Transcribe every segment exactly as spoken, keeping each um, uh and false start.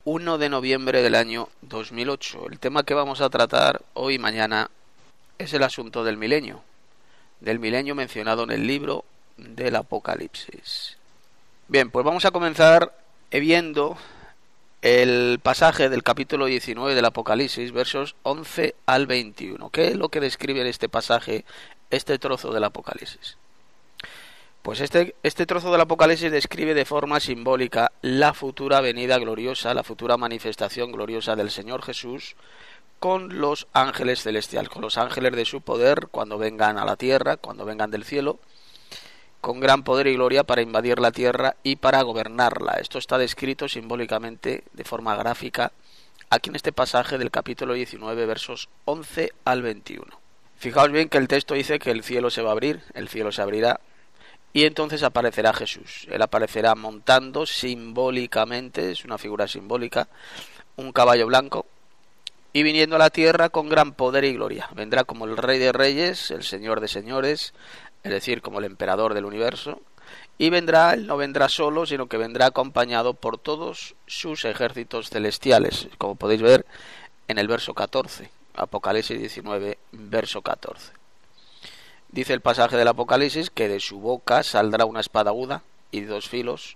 uno de noviembre del año dos mil ocho. El tema que vamos a tratar hoy y mañana es el asunto del milenio, del milenio mencionado en el libro del Apocalipsis. Bien, pues vamos a comenzar viendo el pasaje del capítulo diecinueve del Apocalipsis, versos once al veintiuno. ¿Qué es lo que describe en este pasaje, este trozo del Apocalipsis? Pues este, este trozo del Apocalipsis describe de forma simbólica la futura venida gloriosa, la futura manifestación gloriosa del Señor Jesús con los ángeles celestiales, con los ángeles de su poder cuando vengan a la tierra, cuando vengan del cielo, con gran poder y gloria para invadir la tierra y para gobernarla. Esto está descrito simbólicamente de forma gráfica aquí en este pasaje del capítulo diecinueve, versos once al veintiuno. Fijaos bien que el texto dice que el cielo se va a abrir, el cielo se abrirá, y entonces aparecerá Jesús. Él aparecerá montando simbólicamente, es una figura simbólica, un caballo blanco, y viniendo a la tierra con gran poder y gloria. Vendrá como el Rey de Reyes, el Señor de Señores, es decir, como el emperador del universo, y vendrá, él no vendrá solo, sino que vendrá acompañado por todos sus ejércitos celestiales, como podéis ver en el verso catorce, Apocalipsis diecinueve, verso catorce. Dice el pasaje del Apocalipsis que de su boca saldrá una espada aguda y de dos filos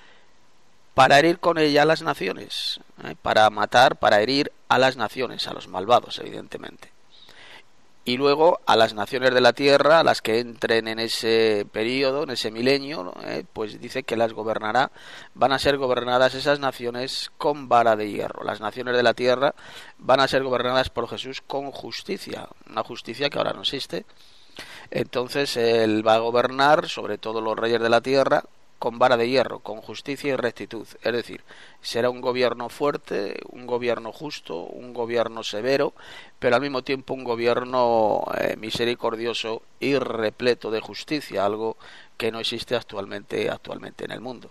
para herir con ella a las naciones, ¿eh? para matar, para herir a las naciones, a los malvados, evidentemente. Y luego a las naciones de la tierra, a las que entren en ese periodo, en ese milenio, ¿eh? pues dice que las gobernará, van a ser gobernadas esas naciones con vara de hierro. Las naciones de la tierra van a ser gobernadas por Jesús con justicia, una justicia que ahora no existe. Entonces él va a gobernar sobre todos los reyes de la tierra con vara de hierro, con justicia y rectitud. Es decir, será un gobierno fuerte, un gobierno justo, un gobierno severo, pero al mismo tiempo un gobierno eh, misericordioso y repleto de justicia, algo que no existe actualmente, actualmente en el mundo.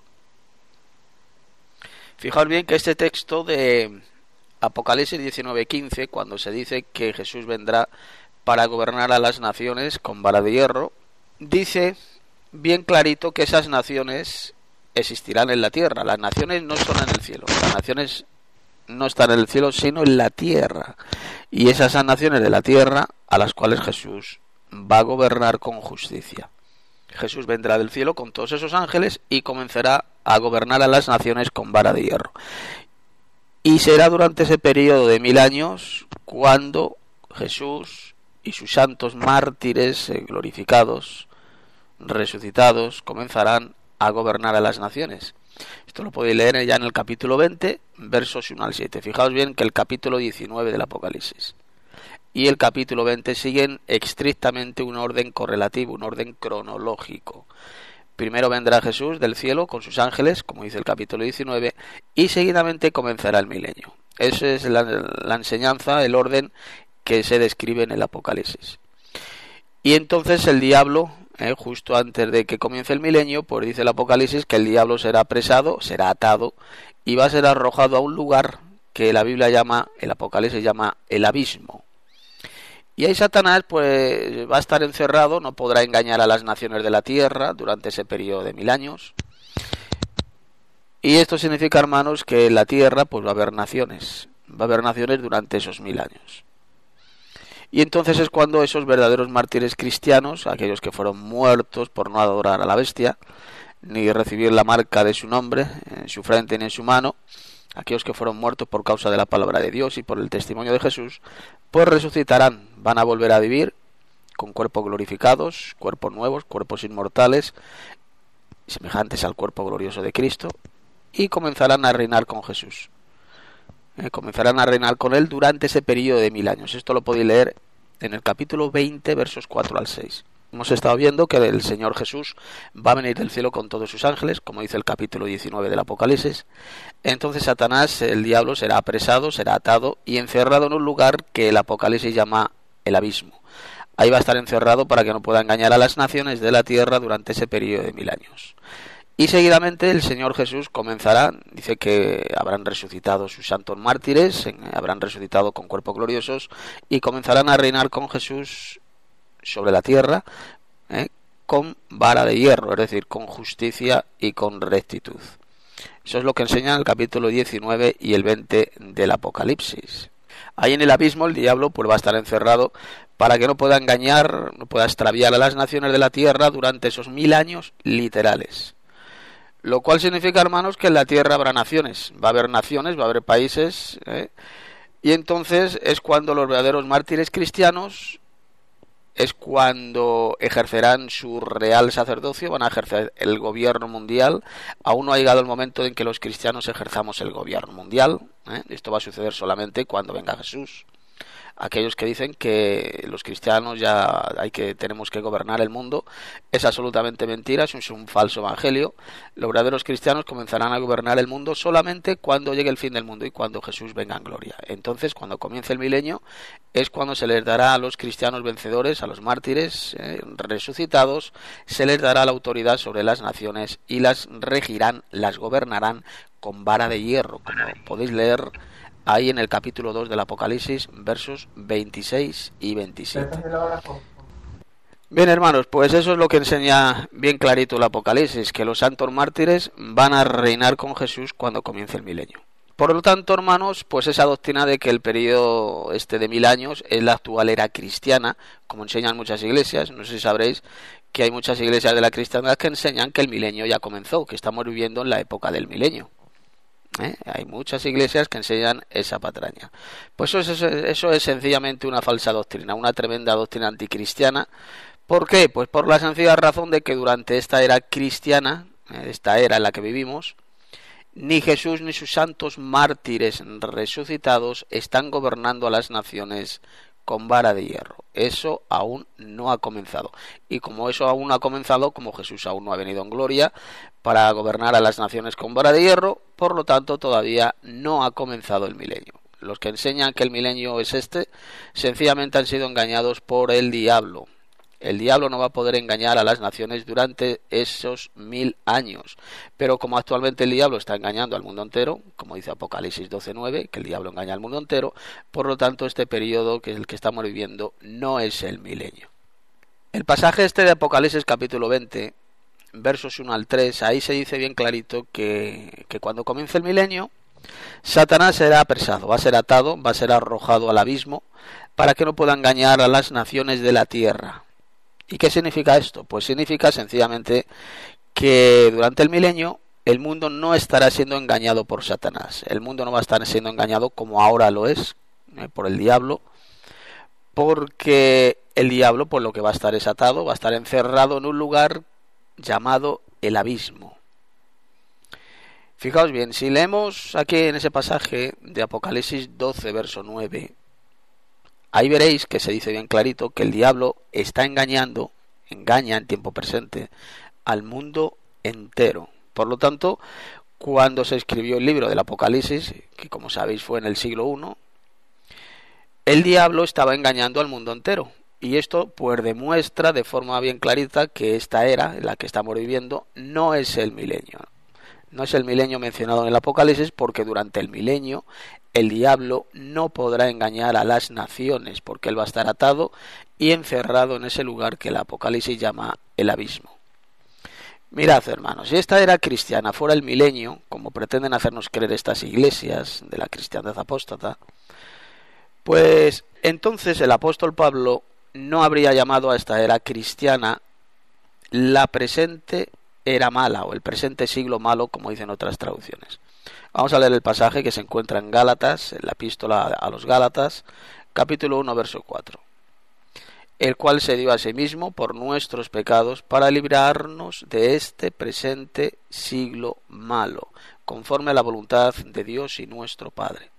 Fijaos bien que este texto de Apocalipsis diecinueve quince, cuando se dice que Jesús vendrá para gobernar a las naciones con vara de hierro, dice bien clarito que esas naciones existirán en la tierra. Las naciones no son en el cielo, las naciones no están en el cielo sino en la tierra, y esas son naciones de la tierra a las cuales Jesús va a gobernar con justicia. Jesús vendrá del cielo con todos esos ángeles y comenzará a gobernar a las naciones con vara de hierro, y será durante ese periodo de mil años cuando Jesús y sus santos mártires eh, glorificados, resucitados, comenzarán a gobernar a las naciones. Esto lo podéis leer ya en el capítulo veinte, versos uno al siete. Fijaos bien que el capítulo diecinueve del Apocalipsis y el capítulo veinte siguen estrictamente un orden correlativo, un orden cronológico. Primero vendrá Jesús del cielo con sus ángeles, como dice el capítulo diecinueve, y seguidamente comenzará el milenio. Esa es la, la enseñanza, el orden que se describe en el Apocalipsis. Y entonces el diablo, eh, justo antes de que comience el milenio, pues dice el Apocalipsis que el diablo será apresado, será atado y va a ser arrojado a un lugar que la Biblia llama, el Apocalipsis llama el abismo. Y ahí Satanás pues va a estar encerrado, no podrá engañar a las naciones de la tierra durante ese periodo de mil años. Y esto significa, hermanos, que en la tierra pues va a haber naciones, va a haber naciones durante esos mil años. Y entonces es cuando esos verdaderos mártires cristianos, aquellos que fueron muertos por no adorar a la bestia, ni recibir la marca de su nombre en su frente ni en su mano, aquellos que fueron muertos por causa de la palabra de Dios y por el testimonio de Jesús, pues resucitarán, van a volver a vivir con cuerpos glorificados, cuerpos nuevos, cuerpos inmortales, semejantes al cuerpo glorioso de Cristo, y comenzarán a reinar con Jesús. Eh, comenzarán a reinar con él durante ese periodo de mil años. Esto lo podéis leer en el capítulo veinte, versos cuatro al seis. Hemos estado viendo que el Señor Jesús va a venir del cielo con todos sus ángeles, como dice el capítulo diecinueve del Apocalipsis. Entonces Satanás, el diablo, será apresado, será atado y encerrado en un lugar que el Apocalipsis llama el abismo. Ahí va a estar encerrado para que no pueda engañar a las naciones de la tierra durante ese periodo de mil años. Y seguidamente el Señor Jesús comenzará, dice que habrán resucitado sus santos mártires, habrán resucitado con cuerpos gloriosos y comenzarán a reinar con Jesús sobre la tierra eh, con vara de hierro, es decir, con justicia y con rectitud. Eso es lo que enseñan el capítulo diecinueve y el veinte del Apocalipsis. Ahí en el abismo el diablo pues va a estar encerrado para que no pueda engañar, no pueda extraviar a las naciones de la tierra durante esos mil años literales. Lo cual significa, hermanos, que en la tierra habrá naciones, va a haber naciones, va a haber países, ¿eh? Y entonces es cuando los verdaderos mártires cristianos, es cuando ejercerán su real sacerdocio, van a ejercer el gobierno mundial. Aún no ha llegado el momento en que los cristianos ejerzamos el gobierno mundial, ¿eh? Esto va a suceder solamente cuando venga Jesús. Aquellos que dicen que los cristianos ya hay que tenemos que gobernar el mundo es absolutamente mentira, es un falso evangelio. Los verdaderos cristianos comenzarán a gobernar el mundo solamente cuando llegue el fin del mundo y cuando Jesús venga en gloria. Entonces, cuando comience el milenio, es cuando se les dará a los cristianos vencedores, a los mártires eh, resucitados, se les dará la autoridad sobre las naciones y las regirán, las gobernarán con vara de hierro, como podéis leer ahí en el capítulo dos del Apocalipsis, versos veintiséis y veintisiete. Bien, hermanos, pues eso es lo que enseña bien clarito el Apocalipsis, que los santos mártires van a reinar con Jesús cuando comience el milenio. Por lo tanto, hermanos, pues esa doctrina de que el periodo este de mil años es la actual era cristiana, como enseñan muchas iglesias, no sé si sabréis que hay muchas iglesias de la cristiandad que enseñan que el milenio ya comenzó, que estamos viviendo en la época del milenio. ¿Eh? Hay muchas iglesias que enseñan esa patraña. Pues eso es, eso es sencillamente una falsa doctrina, una tremenda doctrina anticristiana. ¿Por qué? Pues por la sencilla razón de que durante esta era cristiana, esta era en la que vivimos, ni Jesús ni sus santos mártires resucitados están gobernando a las naciones con vara de hierro. Eso aún no ha comenzado. Y como eso aún no ha comenzado, como Jesús aún no ha venido en gloria para gobernar a las naciones con vara de hierro, por lo tanto todavía no ha comenzado el milenio. Los que enseñan que el milenio es este, sencillamente han sido engañados por el diablo. El diablo no va a poder engañar a las naciones durante esos mil años. Pero como actualmente el diablo está engañando al mundo entero, como dice Apocalipsis doce nueve, que el diablo engaña al mundo entero, por lo tanto este periodo que es el que estamos viviendo no es el milenio. El pasaje este de Apocalipsis capítulo veinte, versos uno al tres, ahí se dice bien clarito que, que cuando comience el milenio, Satanás será apresado, va a ser atado, va a ser arrojado al abismo, para que no pueda engañar a las naciones de la tierra. ¿Y qué significa esto? Pues significa sencillamente que durante el milenio el mundo no estará siendo engañado por Satanás. El mundo no va a estar siendo engañado como ahora lo es, eh, por el diablo, porque el diablo pues lo que va a estar es atado, va a estar encerrado en un lugar llamado el abismo. Fijaos bien, si leemos aquí en ese pasaje de Apocalipsis doce, verso nueve, ahí veréis que se dice bien clarito que el diablo está engañando, engaña en tiempo presente, al mundo entero. Por lo tanto, cuando se escribió el libro del Apocalipsis, que como sabéis fue en el siglo primero, el diablo estaba engañando al mundo entero. Y esto pues demuestra de forma bien clarita que esta era en la que estamos viviendo no es el milenio. No es el milenio mencionado en el Apocalipsis, porque durante el milenio el diablo no podrá engañar a las naciones, porque él va a estar atado y encerrado en ese lugar que el Apocalipsis llama el abismo. Mirad, hermanos, si esta era cristiana fuera el milenio, como pretenden hacernos creer estas iglesias de la cristiandad apóstata, pues entonces el apóstol Pablo no habría llamado a esta era cristiana la presente era mala o el presente siglo malo, como dicen otras traducciones. Vamos a leer el pasaje que se encuentra en Gálatas, en la epístola a los Gálatas, capítulo uno, verso cuatro. El cual se dio a sí mismo por nuestros pecados para librarnos de este presente siglo malo, conforme a la voluntad de Dios y nuestro Padre.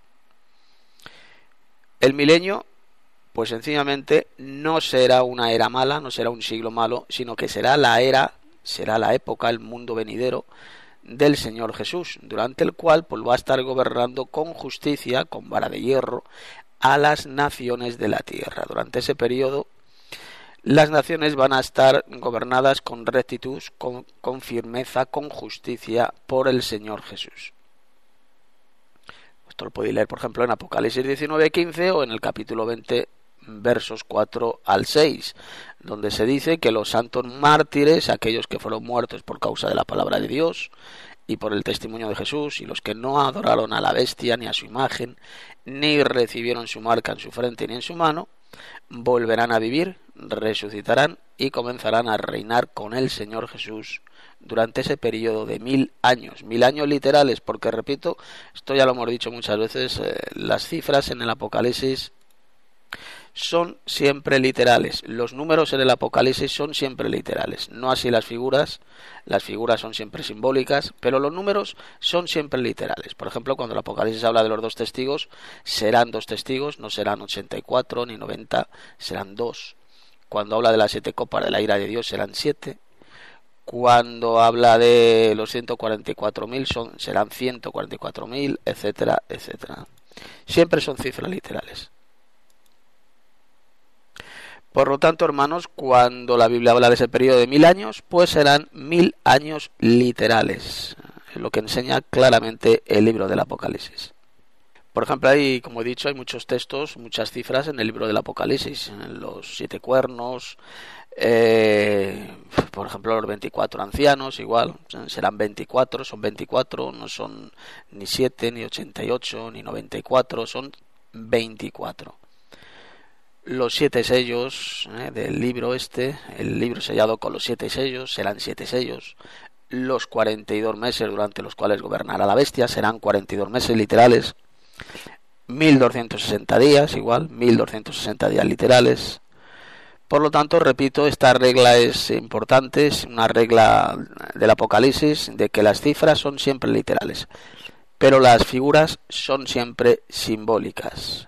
El milenio, pues sencillamente no será una era mala, no será un siglo malo, sino que será la era, será la época, el mundo venidero del Señor Jesús, durante el cual pues va a estar gobernando con justicia, con vara de hierro, a las naciones de la tierra. Durante ese periodo las naciones van a estar gobernadas con rectitud, con, con firmeza, con justicia por el Señor Jesús. Esto lo podéis leer, por ejemplo, en Apocalipsis diecinueve quince o en el capítulo veinte, versos cuatro al seis, donde se dice que los santos mártires, aquellos que fueron muertos por causa de la palabra de Dios, y por el testimonio de Jesús, y los que no adoraron a la bestia ni a su imagen, ni recibieron su marca en su frente ni en su mano, volverán a vivir, resucitarán y comenzarán a reinar con el Señor Jesús durante ese periodo de mil años, mil años literales, porque repito, esto ya lo hemos dicho muchas veces, eh, las cifras en el Apocalipsis son siempre literales, los números en el Apocalipsis son siempre literales, no así las figuras, las figuras son siempre simbólicas, pero los números son siempre literales. Por ejemplo, cuando el Apocalipsis habla de los dos testigos, serán dos testigos, no serán ochenta y cuatro ni noventa, serán dos. Cuando habla de las siete copas de la ira de Dios, serán siete. Cuando habla de los ciento cuarenta y cuatro mil, son, serán ciento cuarenta y cuatro mil, etcétera, etcétera. Siempre son cifras literales. Por lo tanto, hermanos, cuando la Biblia habla de ese periodo de mil años, pues serán mil años literales, lo que enseña claramente el libro del Apocalipsis. Por ejemplo, hay, como he dicho, hay muchos textos, muchas cifras en el libro del Apocalipsis, en los siete cuernos, eh, por ejemplo, los veinticuatro ancianos, igual, serán veinticuatro, son veinticuatro, no son ni siete, ni ochenta y ocho, ni noventa y cuatro, son veinticuatro. Los siete sellos eh, del libro este, el libro sellado con los siete sellos, serán siete sellos. Los cuarenta y dos meses durante los cuales gobernará la bestia serán cuarenta y dos meses literales. mil doscientos sesenta días, igual, mil doscientos sesenta días literales. Por lo tanto, repito, esta regla es importante, es una regla del Apocalipsis, de que las cifras son siempre literales, pero las figuras son siempre simbólicas.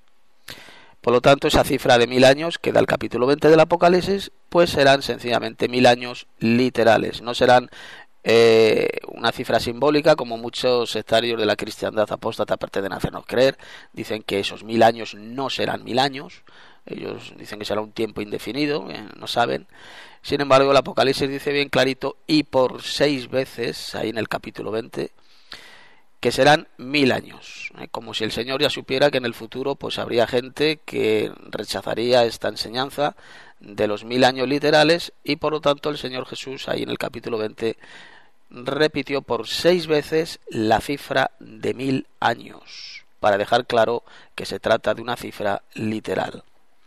Por lo tanto, esa cifra de mil años que da el capítulo veinte del Apocalipsis, pues serán sencillamente mil años literales. No serán eh, una cifra simbólica como muchos sectarios de la cristiandad apóstata pretenden hacernos creer. Dicen que esos mil años no serán mil años. Ellos dicen que será un tiempo indefinido, eh, no saben. Sin embargo, el Apocalipsis dice bien clarito, y por seis veces, ahí en el capítulo veinte, que serán mil años, ¿eh? Como si el Señor ya supiera que en el futuro pues habría gente que rechazaría esta enseñanza de los mil años literales, y por lo tanto el Señor Jesús ahí en el capítulo veinte repitió por seis veces la cifra de mil años, para dejar claro que se trata de una cifra literal.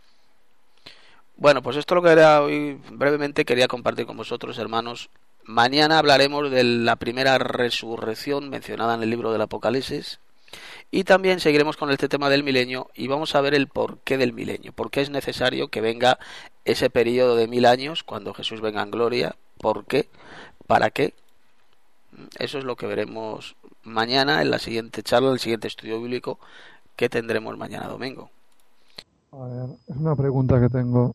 Bueno, pues esto es lo que era hoy, brevemente quería compartir con vosotros, hermanos. Mañana hablaremos de la primera resurrección mencionada en el libro del Apocalipsis, y también seguiremos con este tema del milenio y vamos a ver el porqué del milenio, por qué es necesario que venga ese periodo de mil años cuando Jesús venga en gloria, por qué, para qué. Eso es lo que veremos mañana en la siguiente charla, el siguiente estudio bíblico que tendremos mañana domingo. A ver, es una pregunta que tengo.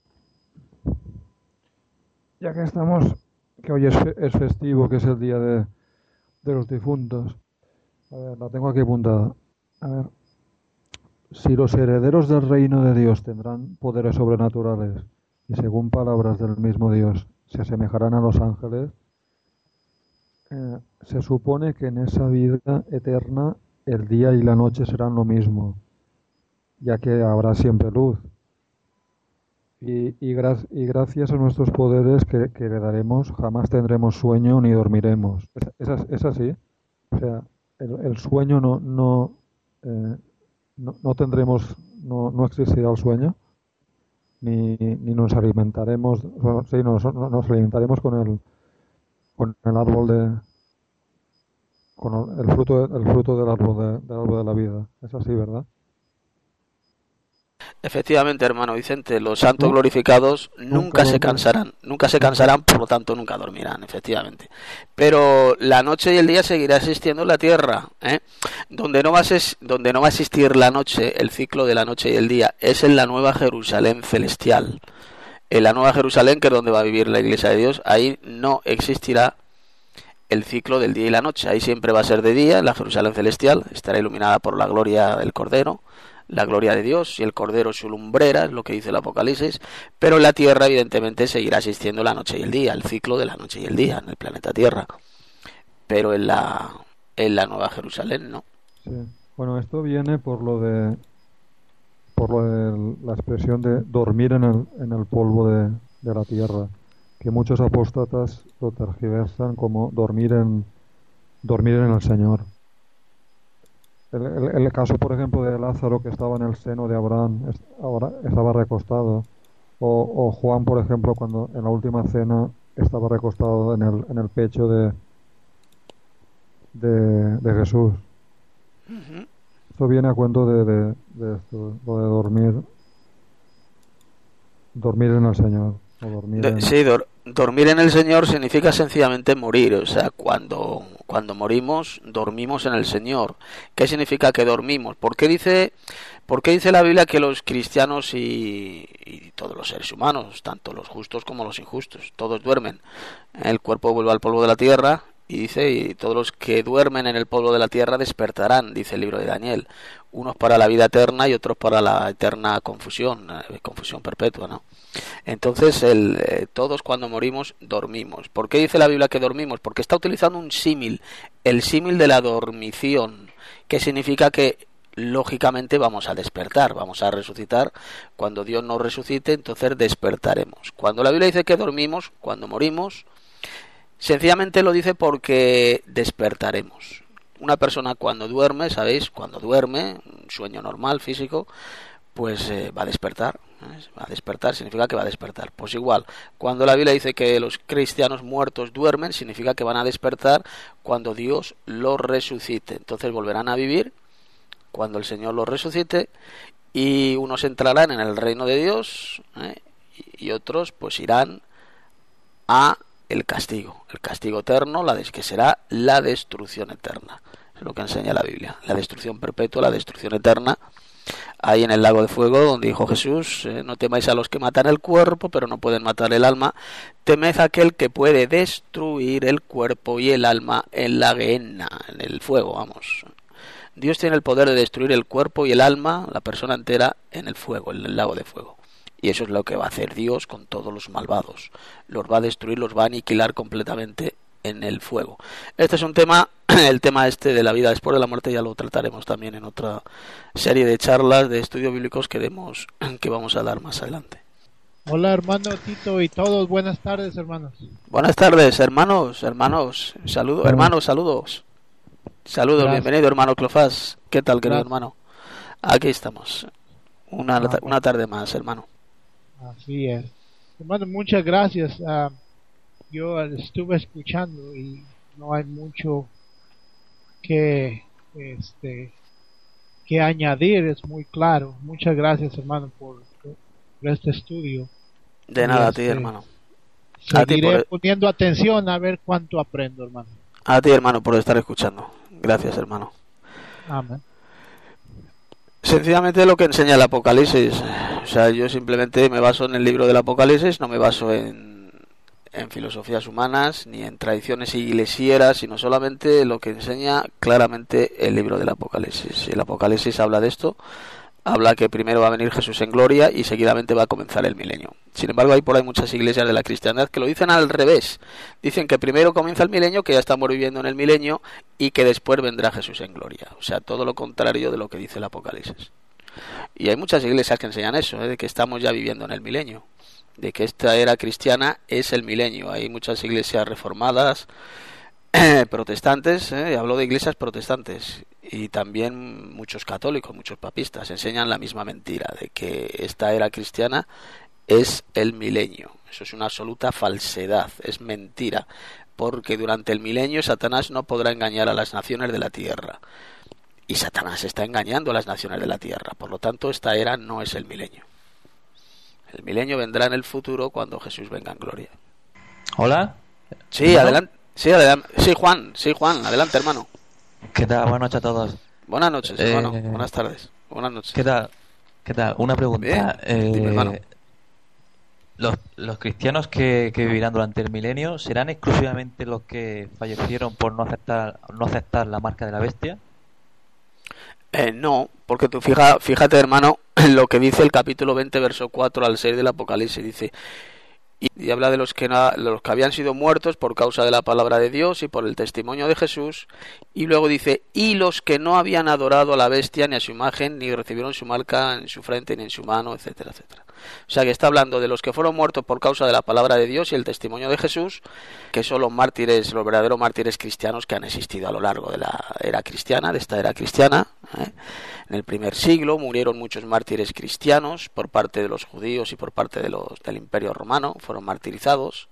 Ya que estamos, que hoy es, es festivo, que es el día de, de los difuntos. A ver, la tengo aquí apuntada. A ver, si los herederos del reino de Dios tendrán poderes sobrenaturales y según palabras del mismo Dios se asemejarán a los ángeles, eh, se supone que en esa vida eterna el día y la noche serán lo mismo, ya que habrá siempre luz. Y, y, gra- y gracias a nuestros poderes que, que heredaremos, jamás tendremos sueño ni dormiremos. ¿Es, es, as- es así? O sea, el, el sueño no, no, eh, no, no tendremos, no, no existirá el sueño, ni, ni nos alimentaremos, bueno, sí, nos, no- nos alimentaremos con el, con el árbol de, con el, el fruto, el fruto del árbol de, del árbol de la vida. Es así, ¿verdad? Efectivamente, hermano Vicente, los santos ¿No? glorificados Nunca nunca se dormirán. cansarán, nunca se Nunca. cansarán, por lo tanto nunca dormirán, efectivamente. Pero la noche y el día seguirá existiendo en la tierra, ¿eh? Donde no va a ses- donde no va a existir la noche, el ciclo de la noche y el día, es en la nueva Jerusalén celestial. En la nueva Jerusalén, que es donde va a vivir la Iglesia de Dios, ahí no existirá el ciclo del día y la noche. Ahí siempre va a ser de día, en la Jerusalén celestial, estará iluminada por la gloria del Cordero, la gloria de Dios, y el Cordero su lumbrera, es lo que dice el Apocalipsis, pero en la Tierra evidentemente seguirá existiendo la noche y el día, el ciclo de la noche y el día en el planeta Tierra, pero en la, en la Nueva Jerusalén no. Sí. Bueno, esto viene por lo de, por lo de la expresión de dormir en el, en el polvo de, de la tierra, que muchos apóstatas lo tergiversan como dormir en, dormir en el Señor. El, el- el caso, por ejemplo, de Lázaro, que estaba en el seno de Abraham, es- ahora estaba recostado. O, o Juan, por ejemplo, cuando en la última cena estaba recostado en el, en el pecho de, de, de Jesús. Ujú. Esto viene a cuento de, de, de esto, lo de dormir, dormir en el Señor, o dormir De- en... sí, dor- dormir en el Señor significa sencillamente morir. O sea, cuando, cuando morimos, dormimos en el Señor. ¿Qué significa que dormimos? ¿Por qué dice, por qué dice la Biblia que los cristianos y, y todos los seres humanos, tanto los justos como los injustos, todos duermen? El cuerpo vuelve al polvo de la tierra. Y dice, y todos los que duermen en el polvo de la tierra despertarán, dice el libro de Daniel. Unos para la vida eterna y otros para la eterna confusión, eh, confusión perpetua, ¿no? Entonces, el, eh, todos cuando morimos dormimos. ¿Por qué dice la Biblia que dormimos? Porque está utilizando un símil, el símil de la dormición, que significa que lógicamente vamos a despertar, vamos a resucitar. Cuando Dios nos resucite, entonces despertaremos. Cuando la Biblia dice que dormimos, cuando morimos, sencillamente lo dice porque despertaremos. Una persona cuando duerme, ¿sabéis? Cuando duerme, un sueño normal, físico, pues eh, va a despertar. ¿eh? Va a despertar significa que va a despertar. Pues igual, cuando la Biblia dice que los cristianos muertos duermen, significa que van a despertar cuando Dios los resucite. Entonces volverán a vivir cuando el Señor los resucite y unos entrarán en el reino de Dios, ¿eh? y otros pues irán a el castigo, el castigo eterno, la des que será la destrucción eterna. Es lo que enseña la Biblia, la destrucción perpetua, la destrucción eterna. Ahí en el lago de fuego, donde dijo Jesús, eh, no temáis a los que matan el cuerpo, pero no pueden matar el alma, temed a aquel que puede destruir el cuerpo y el alma en la gehenna, en el fuego, vamos. Dios tiene el poder de destruir el cuerpo y el alma, la persona entera, en el fuego, en el lago de fuego. Y eso es lo que va a hacer Dios con todos los malvados. Los va a destruir, los va a aniquilar completamente en el fuego. Este es un tema, el tema este de la vida después de la muerte, ya lo trataremos también en otra serie de charlas de estudios bíblicos que demos, que vamos a dar más adelante. Hola hermano Tito y todos, buenas tardes hermanos. Buenas tardes, hermanos, hermanos, saludos, hermanos, saludos. Saludos, Gracias. bienvenido hermano Clofás. ¿Qué tal, querido Gracias. hermano? Aquí estamos. Una, Ah, una tarde más, hermano. Así es. Hermano, muchas gracias. Ah, yo estuve escuchando y no hay mucho que este que añadir, es muy claro. Muchas gracias hermano por, por este estudio. De Y nada a ti, este, hermano. A ti Seguiré por- poniendo atención a ver cuánto aprendo, hermano. A ti, hermano, por estar escuchando. Gracias, hermano. Amén. Sencillamente lo que enseña el Apocalipsis. O sea, yo simplemente me baso en el libro del Apocalipsis, no me baso en, en filosofías humanas ni en tradiciones iglesieras, sino solamente lo que enseña claramente el libro del Apocalipsis. Y el Apocalipsis habla de esto, habla que primero va a venir Jesús en gloria y seguidamente va a comenzar el milenio. Sin embargo, hay por ahí muchas iglesias de la cristiandad que lo dicen al revés. Dicen que primero comienza el milenio, que ya estamos viviendo en el milenio, y que después vendrá Jesús en gloria. O sea, todo lo contrario de lo que dice el Apocalipsis. Y hay muchas iglesias que enseñan eso, ¿eh? De que estamos ya viviendo en el milenio, de que esta era cristiana es el milenio. Hay muchas iglesias reformadas, protestantes, ¿eh? Hablo de iglesias protestantes, y también muchos católicos, muchos papistas, enseñan la misma mentira, de que esta era cristiana es el milenio. Eso es una absoluta falsedad, es mentira, porque durante el milenio Satanás no podrá engañar a las naciones de la tierra. Y Satanás está engañando a las naciones de la tierra. Por lo tanto, esta era no es el milenio. El milenio vendrá en el futuro cuando Jesús venga en gloria. Hola. Sí, ¿Hermano? adelante. Sí, adelante. Sí, Juan. Sí, Juan. Adelante, hermano. ¿Qué tal? Buenas noches a todos. Buenas noches, Eh, hermano. Buenas tardes. Buenas noches. ¿Qué tal? ¿Qué tal? Una pregunta. Bien. Eh, Dime, hermano. los, los cristianos que, que vivirán durante el milenio, ¿serán exclusivamente los que fallecieron por no aceptar no aceptar la marca de la bestia? Eh, no, porque tú fija, fíjate, hermano, en lo que dice el capítulo veinte, verso cuatro al seis del Apocalipsis. Dice, y, y habla de los que, na, los que habían sido muertos por causa de la palabra de Dios y por el testimonio de Jesús. Y luego dice, y los que no habían adorado a la bestia ni a su imagen, ni recibieron su marca en su frente ni en su mano, etcétera, etcétera. O sea que está hablando de los que fueron muertos por causa de la palabra de Dios y el testimonio de Jesús, que son los mártires, los verdaderos mártires cristianos que han existido a lo largo de la era cristiana, de esta era cristiana. ¿eh? En el primer siglo murieron muchos mártires cristianos por parte de los judíos y por parte de los del Imperio Romano, fueron martirizados.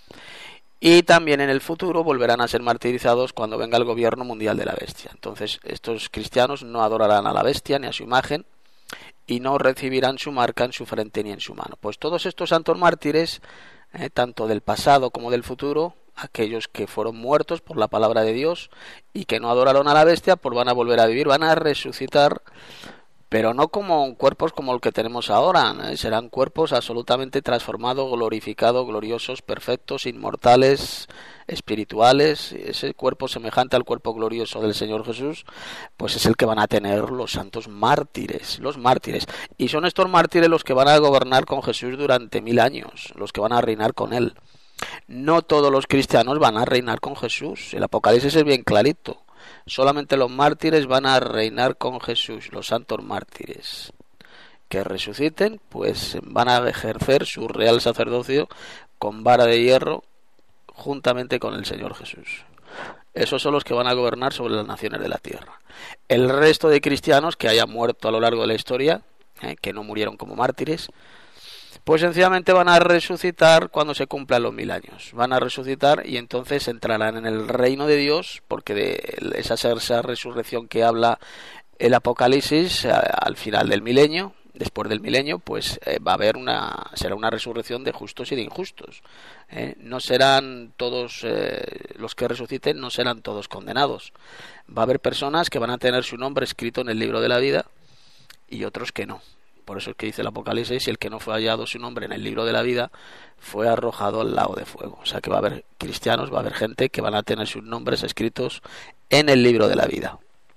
Y también en el futuro volverán a ser martirizados cuando venga el gobierno mundial de la bestia. Entonces estos cristianos no adorarán a la bestia ni a su imagen y no recibirán su marca en su frente ni en su mano. Pues todos estos santos mártires, eh, tanto del pasado como del futuro, aquellos que fueron muertos por la palabra de Dios y que no adoraron a la bestia, pues van a volver a vivir, van a resucitar, pero no como cuerpos como el que tenemos ahora, ¿eh? Serán cuerpos absolutamente transformados, glorificados, gloriosos, perfectos, inmortales, espirituales. Ese cuerpo semejante al cuerpo glorioso del Señor Jesús, pues es el que van a tener los santos mártires, los mártires. Y son estos mártires los que van a gobernar con Jesús durante mil años, los que van a reinar con Él. No todos los cristianos van a reinar con Jesús. El Apocalipsis es bien clarito. Solamente los mártires van a reinar con Jesús, los santos mártires que resuciten, pues van a ejercer su real sacerdocio con vara de hierro juntamente con el Señor Jesús. Esos son los que van a gobernar sobre las naciones de la tierra. El resto de cristianos que hayan muerto a lo largo de la historia, eh, que no murieron como mártires, pues sencillamente van a resucitar cuando se cumplan los mil años. Van a resucitar y entonces entrarán en el reino de Dios, porque de esa, esa resurrección que habla el Apocalipsis al final del milenio, después del milenio, pues eh, va a haber una, será una resurrección de justos y de injustos. Eh, no serán todos eh, los que resuciten, no serán todos condenados. Va a haber personas que van a tener su nombre escrito en el libro de la vida y otros que no. Por eso es que dice el Apocalipsis, y el que no fue hallado su nombre en el libro de la vida fue arrojado al lago de fuego. O sea que va a haber cristianos, va a haber gente que van a tener sus nombres escritos en el libro de la vida.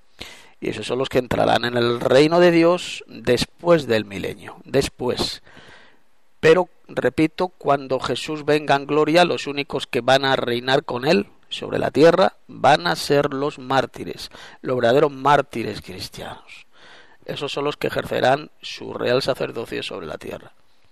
Y esos son los que entrarán en el reino de Dios después del milenio, después. Pero, repito, cuando Jesús venga en gloria, los únicos que van a reinar con Él sobre la tierra van a ser los mártires, los verdaderos mártires cristianos. Esos son los que ejercerán su real sacerdocio sobre la tierra.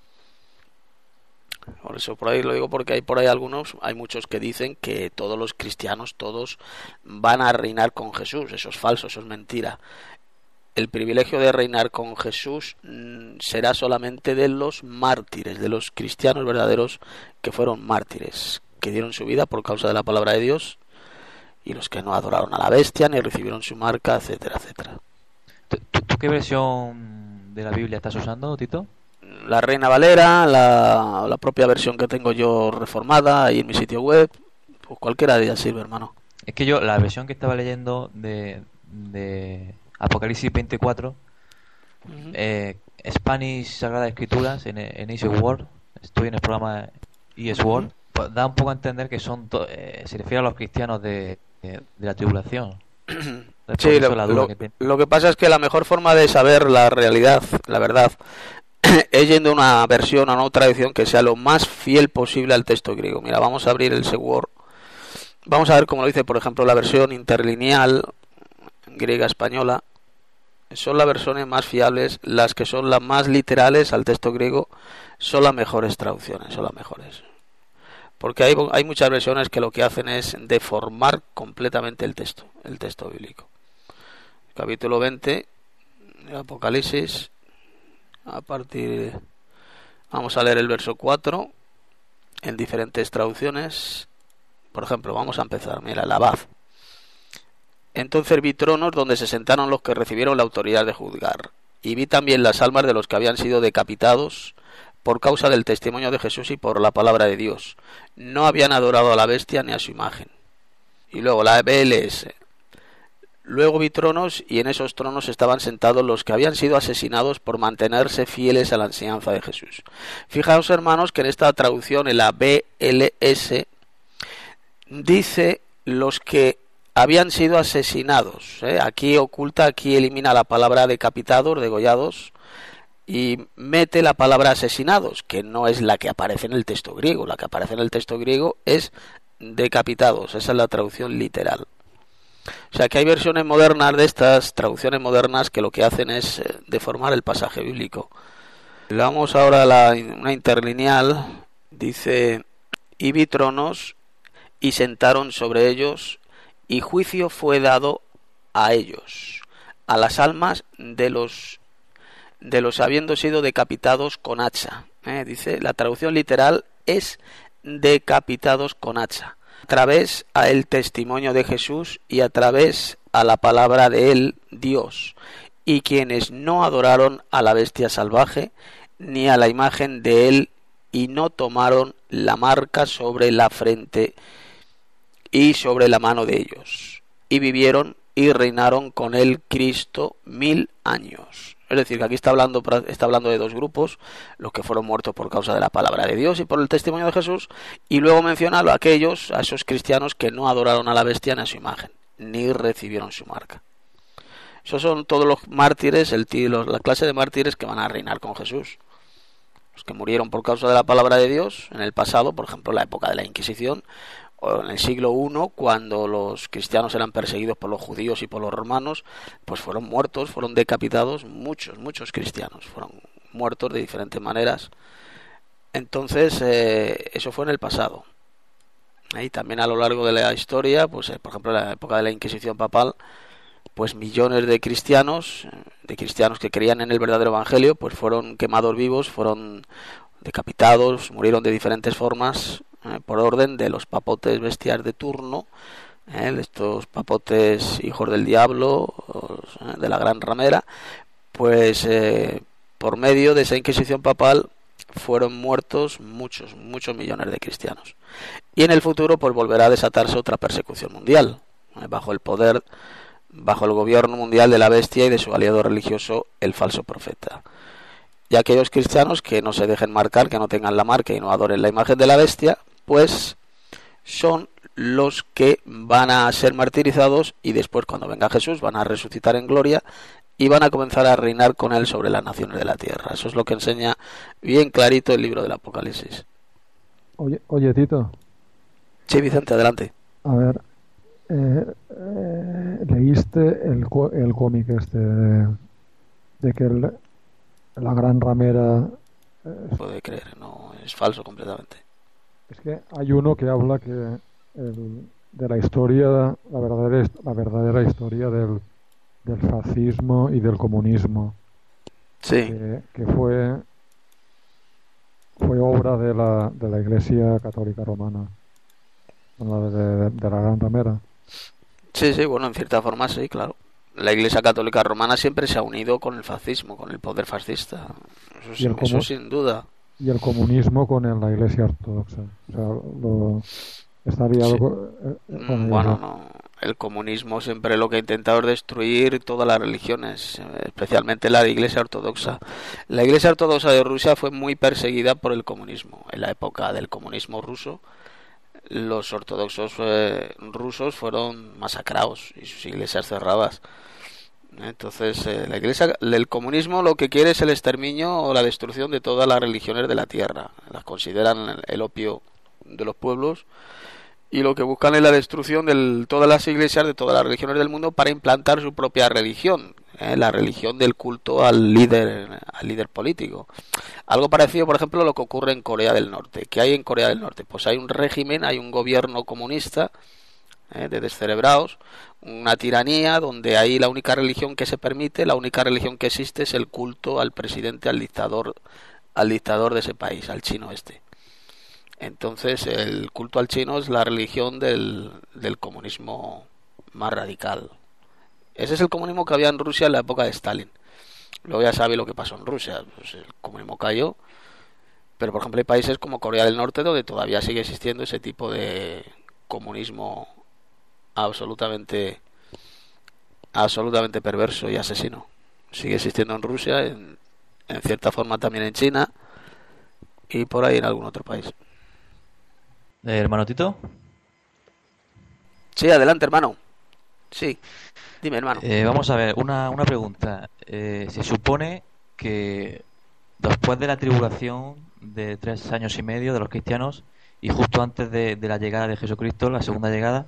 Por eso por ahí lo digo, porque hay por ahí algunos, hay muchos que dicen que todos los cristianos, todos van a reinar con Jesús. Eso es falso, eso es mentira. El privilegio de reinar con Jesús mmm, será solamente de los mártires, de los cristianos verdaderos que fueron mártires, que dieron su vida por causa de la palabra de Dios, y los que no adoraron a la bestia ni recibieron su marca, etcétera, etcétera. ¿Tú, tú qué versión de la Biblia estás usando, Tito? La Reina Valera, la, la propia versión que tengo yo reformada ahí en mi sitio web, pues cualquiera de ellas sirve, hermano. Es que yo, la versión que estaba leyendo de, de Apocalipsis veinticuatro, uh-huh. eh, Spanish Sagradas Escrituras en, en E S Word, estoy en el programa E S Word, uh-huh. pues da un poco a entender que son to, eh, se refiere a los cristianos de, de, de la tribulación. Sí, lo, lo, que lo que pasa es que la mejor forma de saber la realidad, la verdad, es yendo a una versión, a una traducción que sea lo más fiel posible al texto griego. Mira, vamos a abrir el Seword. Vamos a ver cómo lo dice, por ejemplo, la versión interlineal griega española. Son las versiones más fiables, las que son las más literales al texto griego, son las mejores traducciones, son las mejores. Porque hay, hay muchas versiones que lo que hacen es deformar completamente el texto, el texto bíblico. Capítulo veinte, de Apocalipsis, a partir, vamos a leer el verso cuatro, en diferentes traducciones. Por ejemplo, vamos a empezar, mira, la Abad. Entonces vi tronos donde se sentaron los que recibieron la autoridad de juzgar, y vi también las almas de los que habían sido decapitados por causa del testimonio de Jesús y por la palabra de Dios. No habían adorado a la bestia ni a su imagen. Y luego la B L S. Luego vi tronos, y en esos tronos estaban sentados los que habían sido asesinados por mantenerse fieles a la enseñanza de Jesús. Fijaos, hermanos, que en esta traducción, en la B L S, dice los que habían sido asesinados. ¿eh? Aquí oculta, aquí elimina la palabra decapitados, degollados, y mete la palabra asesinados, que no es la que aparece en el texto griego. La que aparece en el texto griego es decapitados. Esa es la traducción literal. O sea que hay versiones modernas de estas, traducciones modernas, que lo que hacen es deformar el pasaje bíblico. Vamos ahora a la, una interlineal. Dice: y vi tronos, y sentaron sobre ellos, y juicio fue dado a ellos, a las almas de los de los habiendo sido decapitados con hacha. ¿Eh? Dice, la traducción literal es decapitados con hacha, a través a el testimonio de Jesús y a través a la palabra de él, Dios, y quienes no adoraron a la bestia salvaje ni a la imagen de él, y no tomaron la marca sobre la frente y sobre la mano de ellos, y vivieron y reinaron con el Cristo mil años. Es decir, que aquí está hablando, está hablando de dos grupos: los que fueron muertos por causa de la palabra de Dios y por el testimonio de Jesús, y luego menciona a aquellos, a esos cristianos que no adoraron a la bestia ni a su imagen, ni recibieron su marca. Esos son todos los mártires, el, los, la clase de mártires que van a reinar con Jesús. Los que murieron por causa de la palabra de Dios en el pasado, por ejemplo, en la época de la Inquisición, o en el siglo primero, cuando los cristianos eran perseguidos por los judíos y por los romanos, pues fueron muertos, fueron decapitados, muchos, muchos cristianos fueron muertos de diferentes maneras. Entonces, eh, eso fue en el pasado. Y también a lo largo de la historia, pues eh, por ejemplo, en la época de la Inquisición papal, pues millones de cristianos, de cristianos que creían en el verdadero evangelio, pues fueron quemados vivos, fueron decapitados, murieron de diferentes formas, eh, por orden de los papotes bestias de turno, eh, estos papotes hijos del diablo, eh, de la gran ramera. Pues eh, por medio de esa Inquisición papal fueron muertos muchos, muchos millones de cristianos. Y en el futuro pues volverá a desatarse otra persecución mundial, eh, bajo el poder, bajo el gobierno mundial de la bestia y de su aliado religioso, el falso profeta. Y aquellos cristianos que no se dejen marcar, que no tengan la marca y no adoren la imagen de la bestia, pues son los que van a ser martirizados, y después, cuando venga Jesús, van a resucitar en gloria y van a comenzar a reinar con él sobre las naciones de la tierra. Eso es lo que enseña bien clarito el libro del Apocalipsis. Oye, oye Tito. Sí, Vicente, adelante. A ver, eh, eh, ¿leíste el, el cómic este de, de que el, la gran ramera... Eh, puede creer, no, es falso completamente. Es que hay uno que habla que el, de la historia, la verdadera, la verdadera historia del, del fascismo y del comunismo. Sí. Que, que fue fue obra de la, de la Iglesia Católica Romana, de, de, de la Gran Ramera. Sí, sí, bueno, en cierta forma sí, claro. La Iglesia Católica Romana siempre se ha unido con el fascismo, con el poder fascista. Eso, sí, eso comu- sin duda. Y el comunismo con el, la Iglesia Ortodoxa. O sea, lo, está liado sí. con, eh, con Bueno, no. El comunismo siempre lo que ha intentado es destruir todas las religiones, especialmente la de Iglesia Ortodoxa. La Iglesia Ortodoxa de Rusia fue muy perseguida por el comunismo. En la época del comunismo ruso, los ortodoxos eh, rusos fueron masacrados y sus iglesias cerradas. Entonces, eh, la iglesia, el comunismo lo que quiere es el exterminio o la destrucción de todas las religiones de la tierra. Las consideran el opio de los pueblos, y lo que buscan es la destrucción de todas las iglesias, de todas las religiones del mundo, para implantar su propia religión, eh, la religión del culto al líder, al líder político. Algo parecido, por ejemplo, a lo que ocurre en Corea del Norte. ¿Qué hay en Corea del Norte? Pues hay un régimen, hay un gobierno comunista, eh, de descerebrados, una tiranía donde ahí la única religión que se permite, la única religión que existe es el culto al presidente, al dictador, al dictador de ese país, al chino este. Entonces el culto al chino es la religión del, del comunismo más radical. Ese es el comunismo que había en Rusia en la época de Stalin. Luego ya sabe lo que pasó en Rusia, pues el comunismo cayó, pero por ejemplo hay países como Corea del Norte donde todavía sigue existiendo ese tipo de comunismo absolutamente absolutamente perverso y asesino. Sigue existiendo en Rusia, en, en cierta forma también en China y por ahí en algún otro país. Eh, hermano Tito. Sí, adelante, hermano. Sí, dime, hermano. Eh, vamos a ver, una, una pregunta. Eh, se supone que después de la tribulación de tres años y medio de los cristianos y justo antes de, de la llegada de Jesucristo, la segunda llegada,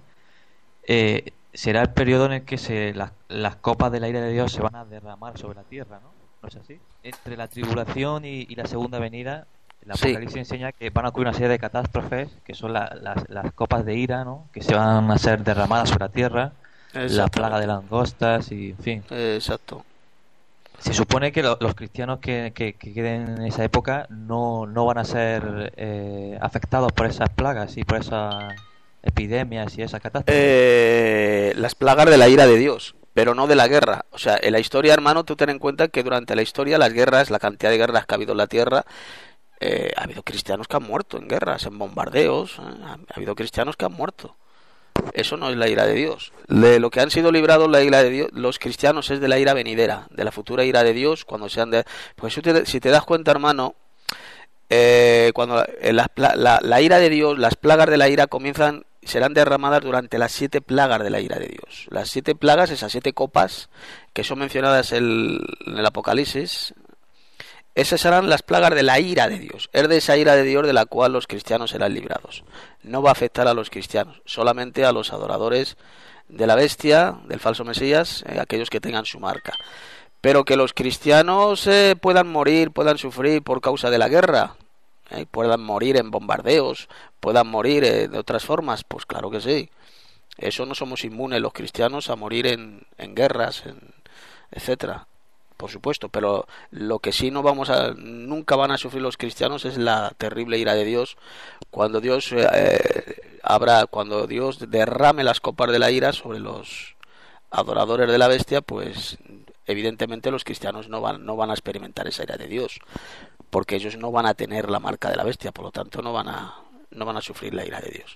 eh, será el periodo en el que se, las, las copas de la ira de Dios se van a derramar sobre la tierra, ¿no? ¿No es así? Entre la tribulación y, y la segunda venida, el Sí, Apocalipsis enseña que van a ocurrir una serie de catástrofes, que son la- las, las copas de ira, ¿no? Que se van a ser derramadas sobre la tierra, la plaga de exactamente. langostas y, en fin. Exacto. Se supone que lo- los cristianos que, que- que queden en esa época no, no van a ser eh, afectados por esas plagas y por esas epidemias y esas catástrofes. Eh, las plagas de la ira de Dios, pero no de la guerra. O sea, en la historia, hermano, tú ten en cuenta que durante la historia las guerras, la cantidad de guerras que ha habido en la tierra, eh, ha habido cristianos que han muerto en guerras, en bombardeos, eh, ha habido cristianos que han muerto. Eso no es la ira de Dios. De lo que han sido librados la ira de Dios, los cristianos es de la ira venidera, de la futura ira de Dios cuando sean de. Pues si te, si te das cuenta, hermano, eh, cuando la, eh, las pla- la, la ira de Dios, las plagas de la ira comienzan, serán derramadas durante las siete plagas de la ira de Dios. Las siete plagas, esas siete copas que son mencionadas el- en el Apocalipsis, esas serán las plagas de la ira de Dios. Es de esa ira de Dios de la cual los cristianos serán librados. No va a afectar a los cristianos, solamente a los adoradores de la bestia, del falso Mesías, eh, aquellos que tengan su marca. Pero que los cristianos eh, puedan morir, puedan sufrir por causa de la guerra, eh, puedan morir en bombardeos, puedan morir eh, de otras formas, pues claro que sí. Eso no somos inmunes los cristianos a morir en, en guerras, en, etcétera. Por supuesto, pero lo que sí no vamos a, nunca van a sufrir los cristianos es la terrible ira de Dios cuando Dios eh, habrá, cuando Dios derrame las copas de la ira sobre los adoradores de la bestia, pues evidentemente los cristianos no van, no van a experimentar esa ira de Dios, porque ellos no van a tener la marca de la bestia, por lo tanto no van a, no van a sufrir la ira de Dios.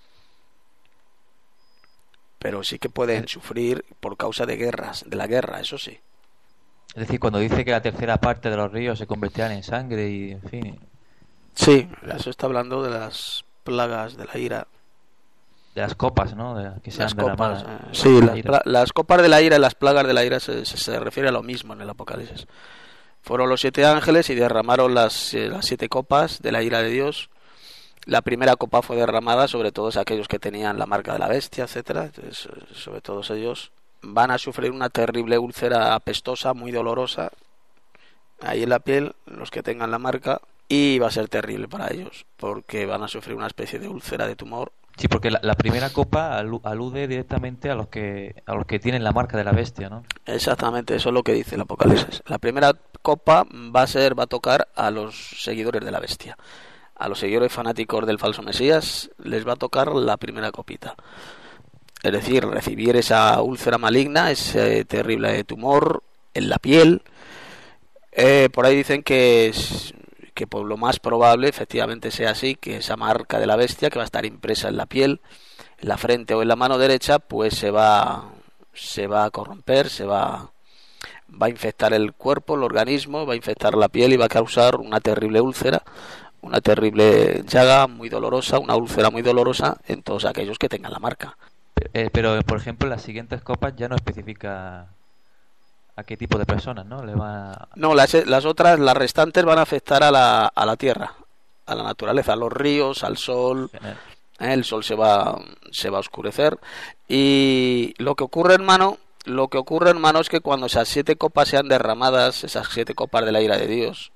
Pero sí que pueden sufrir por causa de guerras, de la guerra, eso sí. Es decir, cuando dice que la tercera parte de los ríos se convertirán en sangre y, en fin, Sí, eso está hablando de las plagas de la ira. de las copas, ¿no? De las que Las sean copas, derramadas. eh, La, sí, la las, ira. pla- las copas de la ira y las plagas de la ira se, se, se refiere a lo mismo en el Apocalipsis. Fueron los siete ángeles y derramaron las, eh, las siete copas de la ira de Dios. La primera copa fue derramada sobre todos aquellos que tenían la marca de la bestia, etcétera. Entonces, eh, sobre todos ellos van a sufrir una terrible úlcera apestosa, muy dolorosa, ahí en la piel, los que tengan la marca, y va a ser terrible para ellos, porque van a sufrir una especie de úlcera de tumor. Sí, porque la, la primera copa alu- alude directamente a los que a los que tienen la marca de la bestia, ¿no? Exactamente, eso es lo que dice el Apocalipsis. La primera copa va a ser, va a tocar a los seguidores de la bestia. A los seguidores fanáticos del falso Mesías les va a tocar la primera copita. Es decir, recibir esa úlcera maligna, ese terrible tumor en la piel. Eh, por ahí dicen que es, que por lo más probable efectivamente sea así, que esa marca de la bestia que va a estar impresa en la piel, en la frente o en la mano derecha, pues se va se va a corromper, se va va a infectar el cuerpo, el organismo, va a infectar la piel y va a causar una terrible úlcera, una terrible llaga muy dolorosa, una úlcera muy dolorosa en todos aquellos que tengan la marca. Eh, pero, por ejemplo, las siguientes copas ya no especifica a qué tipo de personas, ¿no? Le va... No, las, las otras, las restantes van a afectar a la, a la tierra, a la naturaleza, a los ríos, al sol. eh, ¿eh? El sol se va, se va a oscurecer. Y lo que ocurre, hermano, lo que ocurre, hermano, es que cuando esas siete copas sean derramadas, esas siete copas de la ira de Dios,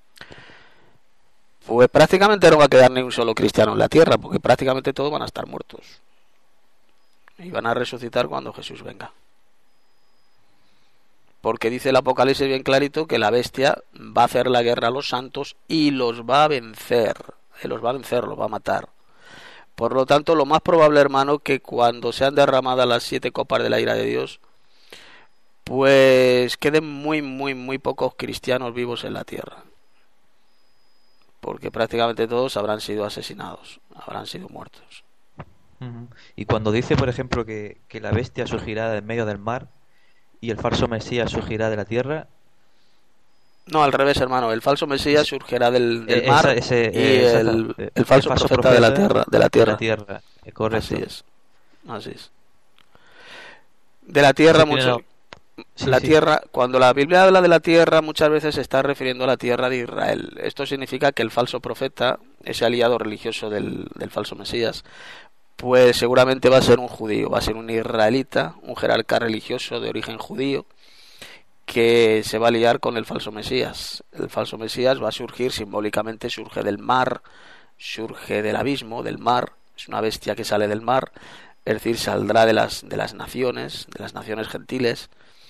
pues prácticamente no va a quedar ni un solo cristiano en la tierra, porque prácticamente todos van a estar muertos. Y van a resucitar cuando Jesús venga. Porque dice el Apocalipsis bien clarito que la bestia va a hacer la guerra a los santos y los va a vencer. Él los va a vencer, los va a matar. Por lo tanto, lo más probable, hermano, que cuando sean derramadas las siete copas de la ira de Dios, pues queden muy, muy, muy pocos cristianos vivos en la tierra. Porque prácticamente todos habrán sido asesinados, habrán sido muertos. ujú. Y cuando dice, por ejemplo, que, que la bestia surgirá en medio del mar y el falso Mesías surgirá de la tierra, No, al revés, hermano. El falso Mesías surgirá del, del eh, mar esa- ese, y eh, esa- el, eh, el falso profeta de la tierra. De la de tierra. la tierra, eh, correcto. Así es. Así es. De la tierra, Eso tiene mucho, la- Sí, la sí. tierra, cuando la Biblia habla de la tierra, muchas veces se está refiriendo a la tierra de Israel. Esto significa que el falso profeta, ese aliado religioso del, del falso Mesías, pues seguramente va a ser un judío, va a ser un israelita, un jerarca religioso de origen judío, que se va a liar con el falso Mesías. El falso Mesías va a surgir simbólicamente, surge del mar, surge del abismo, del mar, es una bestia que sale del mar, es decir, saldrá de las, de las naciones, de las naciones gentiles,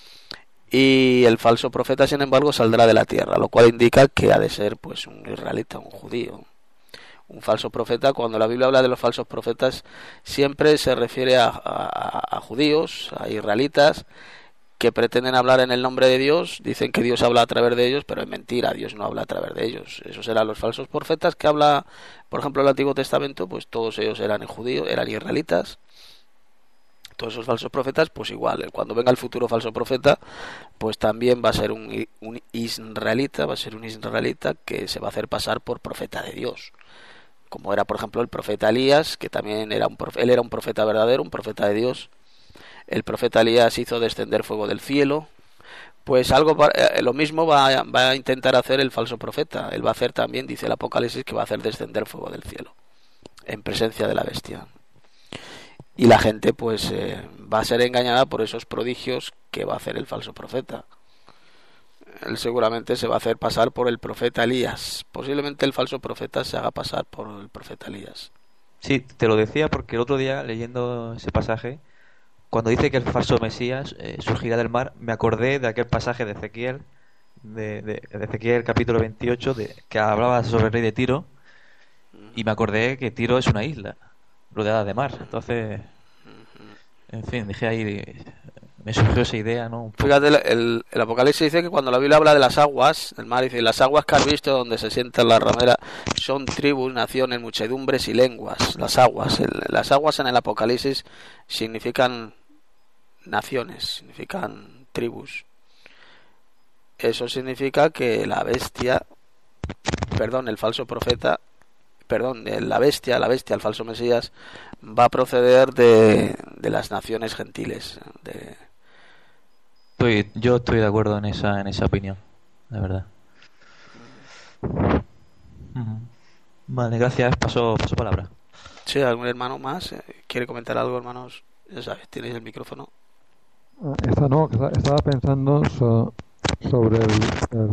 y el falso profeta, sin embargo, saldrá de la tierra, lo cual indica que ha de ser pues un israelita, un judío. Un falso profeta, cuando la Biblia habla de los falsos profetas, siempre se refiere a, a, a judíos, a israelitas, que pretenden hablar en el nombre de Dios, dicen que Dios habla a través de ellos, pero es mentira, Dios no habla a través de ellos. Esos eran los falsos profetas que habla, por ejemplo, el Antiguo Testamento, pues todos ellos eran judíos, eran israelitas. Todos esos falsos profetas, pues igual, cuando venga el futuro falso profeta, pues también va a ser un, un israelita, va a ser un israelita que se va a hacer pasar por profeta de Dios. Como era, por ejemplo, el profeta Elías, que también era un profeta, él era un profeta verdadero, un profeta de Dios. El profeta Elías hizo descender fuego del cielo. Pues algo eh, lo mismo va a, va a intentar hacer el falso profeta. Él va a hacer también, dice el Apocalipsis, que va a hacer descender fuego del cielo, en presencia de la bestia. Y la gente pues eh, va a ser engañada por esos prodigios que va a hacer el falso profeta. Él seguramente se va a hacer pasar por el profeta Elías. Posiblemente el falso profeta se haga pasar por el profeta Elías. Sí, te lo decía porque el otro día, leyendo ese pasaje, cuando dice que el falso Mesías eh, surgirá del mar, me acordé de aquel pasaje de Ezequiel, de, de, de Ezequiel capítulo veintiocho, de, que hablaba sobre el rey de Tiro, y me acordé que Tiro es una isla rodeada de mar. Entonces, en fin, dije ahí, me surgió esa idea, ¿no? Fíjate, el, el, el Apocalipsis dice que cuando la Biblia habla de las aguas, el mar dice, las aguas que has visto donde se sienta la ramera son tribus, naciones, muchedumbres y lenguas. Las aguas, el, las aguas en el Apocalipsis significan naciones, significan tribus. Eso significa que la bestia, perdón, el falso profeta, perdón, la bestia, la bestia, el falso Mesías, va a proceder de, de las naciones gentiles, de... Estoy, yo estoy de acuerdo en esa en esa opinión, la verdad. Uh-huh. Vale, gracias. Paso, paso palabra. Sí, ¿algún hermano más quiere comentar algo, hermanos? Ya sabes, tenéis el micrófono. Esta no, estaba pensando so, sobre el, el,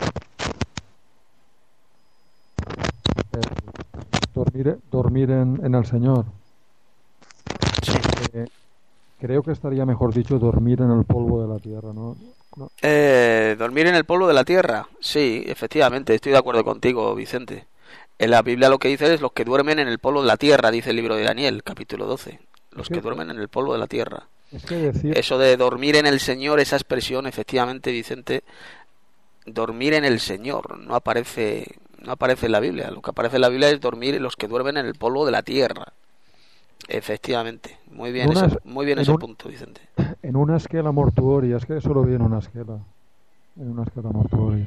el dormir, dormir en, en el Señor. Sí. Eh, Creo que estaría mejor dicho dormir en el polvo de la tierra, ¿no? ¿no? Eh, dormir en el polvo de la tierra. Sí, efectivamente, estoy de acuerdo contigo, Vicente. En la Biblia lo que dice es los que duermen en el polvo de la tierra, dice el libro de Daniel, capítulo doce. Los que duermen en el polvo de la tierra. Es que decir... Eso de dormir en el Señor, esa expresión, efectivamente, Vicente, dormir en el Señor, no aparece, no aparece en la Biblia. Lo que aparece en la Biblia es dormir los que duermen en el polvo de la tierra. Efectivamente, muy bien, una, ese, muy bien ese un, punto, Vicente. En una esquela mortuoria, es que eso lo vi en una esquela, en una esquela mortuoria.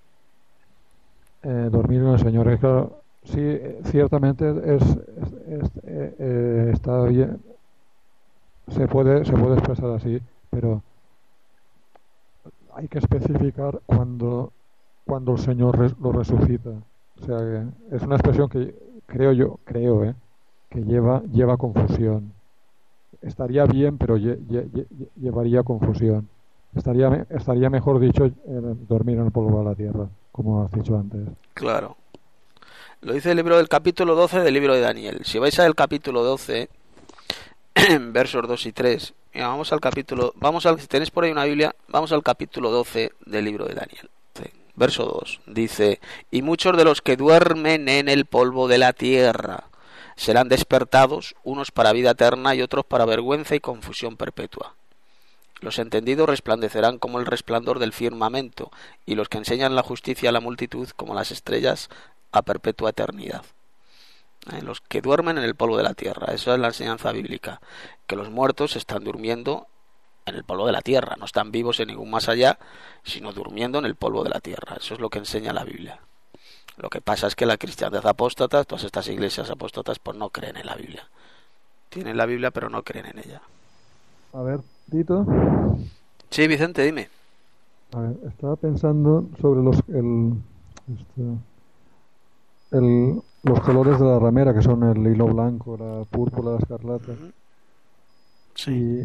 Eh, dormir en el Señor, es claro, sí, ciertamente es, es, es eh, eh, está bien, se puede, se puede expresar así, pero hay que especificar cuando, cuando el Señor res, lo resucita. O sea, que es una expresión que creo yo, creo, eh. que lleva lleva confusión. Estaría bien, pero lle, lle, lle, llevaría confusión. Estaría estaría mejor dicho eh, dormir en el polvo de la tierra, como has dicho antes. Claro. Lo dice el libro del capítulo doce del libro de Daniel. Si vais al capítulo doce, versos dos y tres, mira, vamos al capítulo, vamos al, si tenéis por ahí una Biblia, vamos al capítulo doce del libro de Daniel. Verso dos, dice, y muchos de los que duermen en el polvo de la tierra serán despertados, unos para vida eterna y otros para vergüenza y confusión perpetua. Los entendidos resplandecerán como el resplandor del firmamento, y los que enseñan la justicia a la multitud como las estrellas a perpetua eternidad. ¿Eh? Los que duermen en el polvo de la tierra, esa es la enseñanza bíblica, que los muertos están durmiendo en el polvo de la tierra, no están vivos en ningún más allá, sino durmiendo en el polvo de la tierra. Eso es lo que enseña la Biblia. Lo que pasa es que la cristiandad apóstata, todas estas iglesias apóstatas, pues no creen en la Biblia. Tienen la Biblia, pero no creen en ella. A ver, Tito. Sí, Vicente, dime. A ver, estaba pensando sobre los el, este, el, los colores de la ramera, que son el hilo blanco, la púrpura, la escarlata. Sí.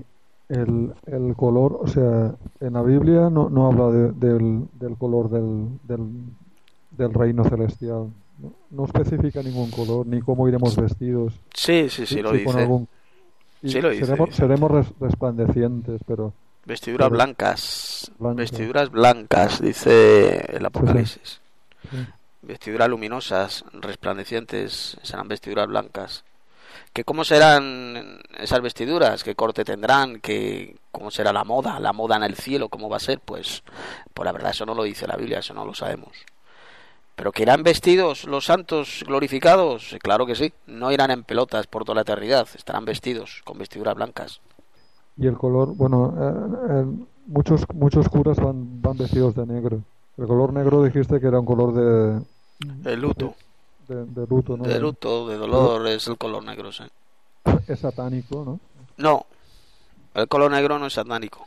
el, el color, o sea, en la Biblia no, no habla de- del, del color del, del, del reino celestial. No, no especifica ningún color, ni cómo iremos vestidos. Sí, sí, sí, Sí, lo sí, con dice. algún... Sí, Y lo dice, seremos, dice. seremos res- resplandecientes, pero, Vestiduras pero blancas. blancas. Vestiduras blancas, dice el Sí, sí, Apocalipsis. sí. Vestiduras luminosas, resplandecientes, serán vestiduras blancas. ¿Que cómo serán esas vestiduras? ¿Qué corte tendrán? ¿Qué, ¿Cómo será la moda? ¿La moda en el cielo? ¿Cómo va a ser? Pues, pues la verdad, eso no lo dice la Biblia, eso no lo sabemos. ¿Pero que irán vestidos los santos glorificados? Claro que sí. No irán en pelotas por toda la eternidad. Estarán vestidos con vestiduras blancas. Y el color, bueno, eh, eh, muchos muchos curas van, van vestidos de negro. El color negro dijiste que era un color de, El luto. de, de luto, ¿no? De luto, de dolor, es el color negro, sí. Es satánico, ¿no? No, el color negro no es satánico.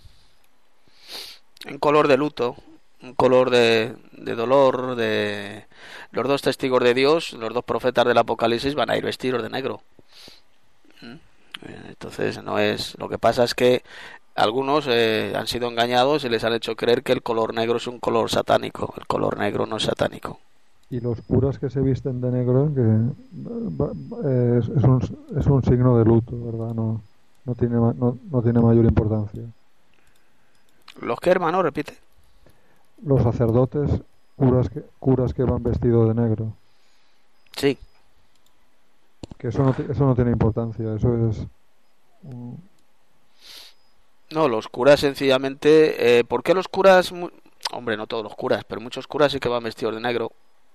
Un color de luto, un color de, de dolor, de... Los dos testigos de Dios, los dos profetas del Apocalipsis van a ir vestidos de negro. ¿Mm? Entonces, no es... Lo que pasa es que algunos eh, han sido engañados y les han hecho creer que el color negro es un color satánico. El color negro no es satánico. Y los curas que se visten de negro, que va- va- es, es un, es un signo de luto, ¿verdad? No, no tiene ma- no, no tiene mayor importancia. ¿Los qué, hermano? Repite. Los sacerdotes, curas que curas que van vestidos de negro, Sí. que eso no ti- eso no tiene importancia, eso es mm, No, los curas sencillamente... Eh, ¿por qué los curas? mu- Hombre, no todos los curas, pero muchos curas sí que van vestidos de negro.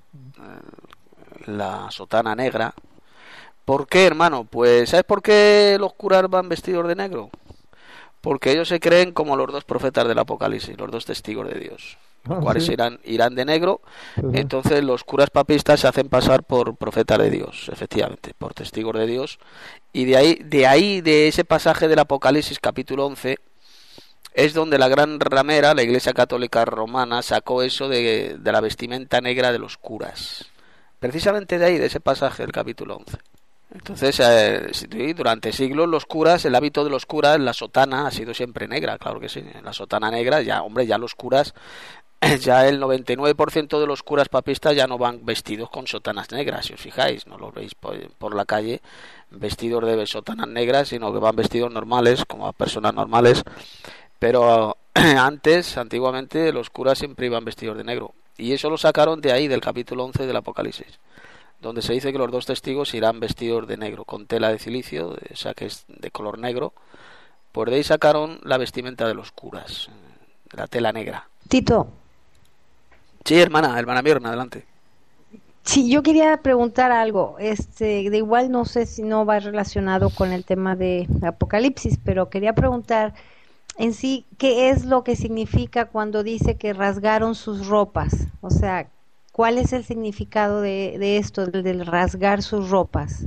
Eh, la sotana negra. ¿Por qué, hermano? Pues ¿sabes por qué los curas van vestidos de negro? Porque ellos se creen como los dos profetas del Apocalipsis, los dos testigos de Dios, los ah, cuales sí, irán, irán de negro. sí, sí. Entonces los curas papistas se hacen pasar por profetas de Dios, efectivamente, por testigos de Dios. Y de ahí, de ahí, de ese pasaje del Apocalipsis capítulo once, es donde la gran ramera, la Iglesia Católica Romana, sacó eso de, de la vestimenta negra de los curas. Precisamente de ahí, de ese pasaje del capítulo once. Entonces, eh, sí, durante siglos los curas, el hábito de los curas, la sotana ha sido siempre negra, claro que sí. La sotana negra, ya, hombre, ya los curas, ya el noventa y nueve por ciento de los curas papistas ya no van vestidos con sotanas negras, si os fijáis, no los veis por, por la calle vestidos de sotanas negras, sino que van vestidos normales, como personas normales. Pero antes, antiguamente, los curas siempre iban vestidos de negro. Y eso lo sacaron de ahí, del capítulo once del Apocalipsis, donde se dice que los dos testigos irán vestidos de negro, con tela de cilicio, o sea que es de color negro. Por de ahí sacaron la vestimenta de los curas, la tela negra. Tito, Sí, hermana, hermana Mirna, adelante. sí, yo quería preguntar algo, este, de igual no sé si no va relacionado con el tema de Apocalipsis, pero quería preguntar en sí, ¿qué es lo que significa cuando dice que rasgaron sus ropas? O sea, ¿cuál es el significado de, de esto, del, del rasgar sus ropas?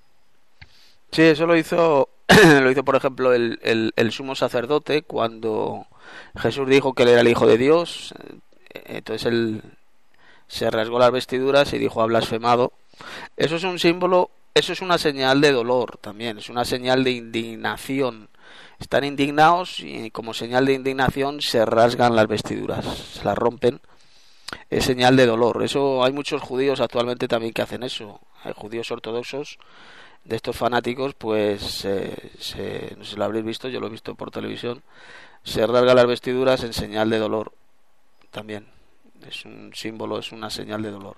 Sí, eso lo hizo, lo hizo por ejemplo el, el, el sumo sacerdote cuando Jesús dijo que él era el Hijo de Dios. Entonces él se rasgó las vestiduras y dijo: ha blasfemado. Eso es un símbolo, eso es una señal de dolor también, es una señal de indignación. Están indignados y como señal de indignación se rasgan las vestiduras, se las rompen. Es señal de dolor. Eso hay muchos judíos actualmente también que hacen eso. Hay judíos ortodoxos de estos fanáticos, pues eh, se, no sé si lo habréis visto, yo lo he visto por televisión. Se rasgan las vestiduras en señal de dolor también. Es un símbolo, es una señal de dolor,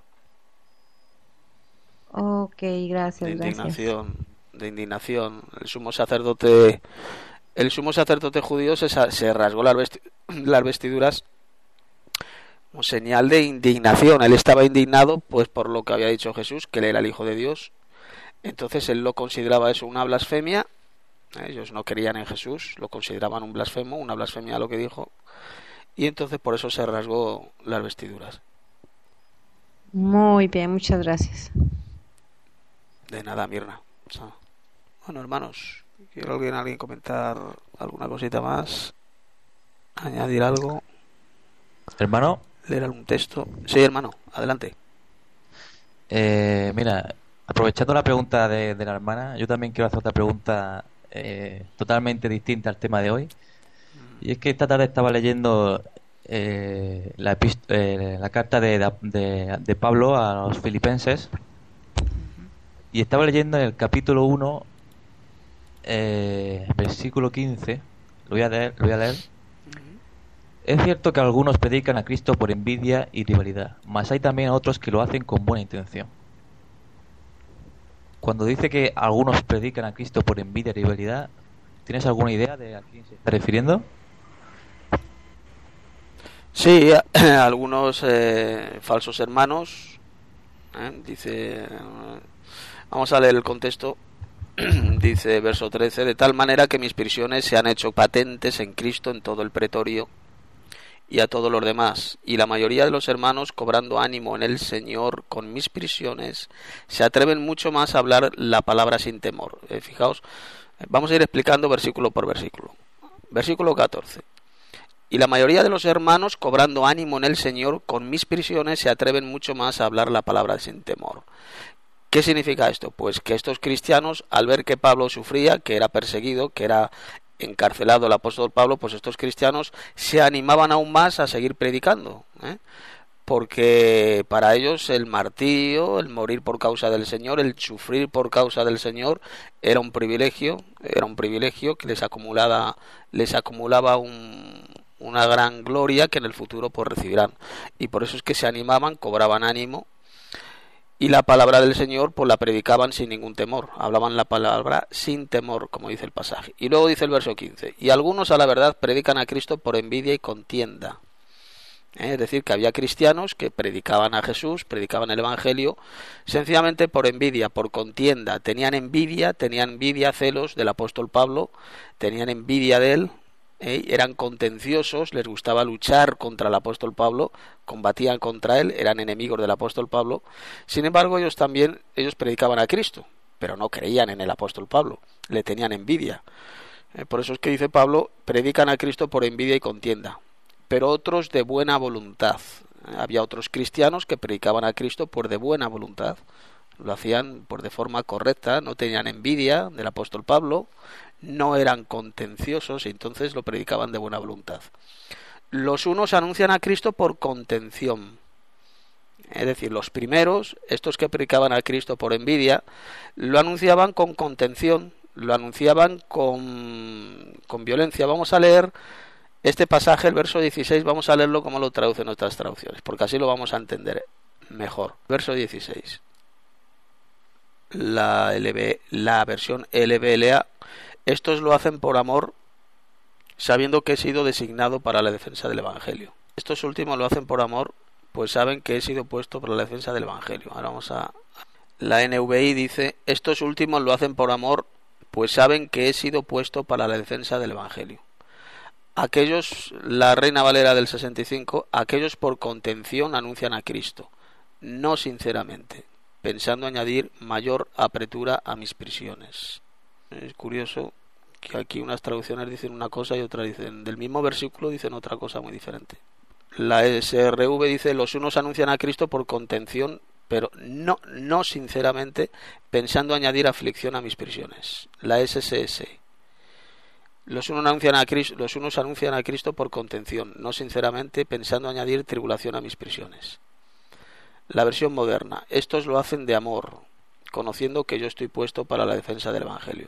Ok, gracias, de gracias. indignación, de indignación. El sumo sacerdote, el sumo sacerdote judío se, sa- se rasgó las, vesti- las vestiduras como señal de indignación. Él estaba indignado, pues, por lo que había dicho Jesús, que él era el Hijo de Dios. Entonces él lo consideraba eso una blasfemia. Ellos no creían en Jesús, lo consideraban un blasfemo, una blasfemia a lo que dijo. Y entonces por eso se rasgó las vestiduras. Muy bien, muchas gracias. De nada, Mirna. O sea, bueno, hermanos, ¿quiere alguien, alguien comentar alguna cosita más? ¿Añadir algo? Hermano, ¿Leer algún texto? Sí, hermano, adelante. eh, mira, aprovechando la pregunta de, de la hermana, yo también quiero hacer otra pregunta eh, totalmente distinta al tema de hoy. Y es que esta tarde estaba leyendo eh, la, epist- eh, la carta de, de, de Pablo a los filipenses, y estaba leyendo en el capítulo uno, eh, versículo quince. Lo voy a leer, lo voy a leer. Es cierto que algunos predican a Cristo por envidia y rivalidad, mas hay también otros que lo hacen con buena intención. Cuando dice que algunos predican a Cristo por envidia y rivalidad, ¿tienes alguna idea de a quién se está refiriendo? Sí, algunos eh, falsos hermanos, ¿eh? Dice, vamos a leer el contexto. Dice verso trece: de tal manera que mis prisiones se han hecho patentes en Cristo en todo el pretorio y a todos los demás, y la mayoría de los hermanos, cobrando ánimo en el Señor con mis prisiones, se atreven mucho más a hablar la palabra sin temor. Eh, fijaos, vamos a ir explicando versículo por versículo. Versículo catorce: y la mayoría de los hermanos, cobrando ánimo en el Señor con mis prisiones, se atreven mucho más a hablar la palabra sin temor. ¿Qué significa esto? Pues que estos cristianos, al ver que Pablo sufría, que era perseguido, que era encarcelado el apóstol Pablo, pues estos cristianos se animaban aún más a seguir predicando, ¿eh? Porque para ellos el martirio, el morir por causa del Señor, el sufrir por causa del Señor, era un privilegio, era un privilegio que les acumulaba, les acumulaba un, una gran gloria que en el futuro pues recibirán. Y por eso es que se animaban, cobraban ánimo, y la palabra del Señor pues la predicaban sin ningún temor, hablaban la palabra sin temor, como dice el pasaje. Y luego dice el verso quince: y algunos a la verdad predican a Cristo por envidia y contienda. ¿Eh? Es decir, que había cristianos que predicaban a Jesús, predicaban el Evangelio, sencillamente por envidia, por contienda. Tenían envidia, tenían envidia, celos del apóstol Pablo, tenían envidia de él, ¿eh? Eran contenciosos, les gustaba luchar contra el apóstol Pablo, combatían contra él, eran enemigos del apóstol Pablo. Sin embargo, ellos también, ellos predicaban a Cristo, pero no creían en el apóstol Pablo, le tenían envidia. ¿Eh? Por eso es que dice Pablo: predican a Cristo por envidia y contienda, pero otros de buena voluntad. ¿Eh? Había otros cristianos que predicaban a Cristo por de buena voluntad, lo hacían por de forma correcta, no tenían envidia del apóstol Pablo, no eran contenciosos y entonces lo predicaban de buena voluntad. Los unos anuncian a Cristo por contención, es decir, los primeros, estos que predicaban a Cristo por envidia, lo anunciaban con contención, lo anunciaban con, con violencia. Vamos a leer este pasaje, el verso dieciséis, vamos a leerlo como lo traducen otras traducciones, porque así lo vamos a entender mejor. Verso dieciséis. La, L B, la versión L B L A: estos lo hacen por amor, sabiendo que he sido designado para la defensa del Evangelio. Estos últimos lo hacen por amor, pues saben que he sido puesto para la defensa del Evangelio. Ahora vamos a... La N V I dice: estos últimos lo hacen por amor, pues saben que he sido puesto para la defensa del Evangelio. Aquellos, la Reina Valera del sesenta y cinco: aquellos por contención anuncian a Cristo, no sinceramente, pensando añadir mayor apretura a mis prisiones. Es curioso que aquí unas traducciones dicen una cosa y otras dicen, del mismo versículo dicen otra cosa muy diferente. La S R V dice: los unos anuncian a Cristo por contención, pero no, no sinceramente, pensando añadir aflicción a mis prisiones. La S S S: los unos anuncian a Cristo, los unos anuncian a Cristo por contención, no sinceramente, pensando añadir tribulación a mis prisiones. La versión moderna: estos lo hacen de amor, conociendo que yo estoy puesto para la defensa del Evangelio.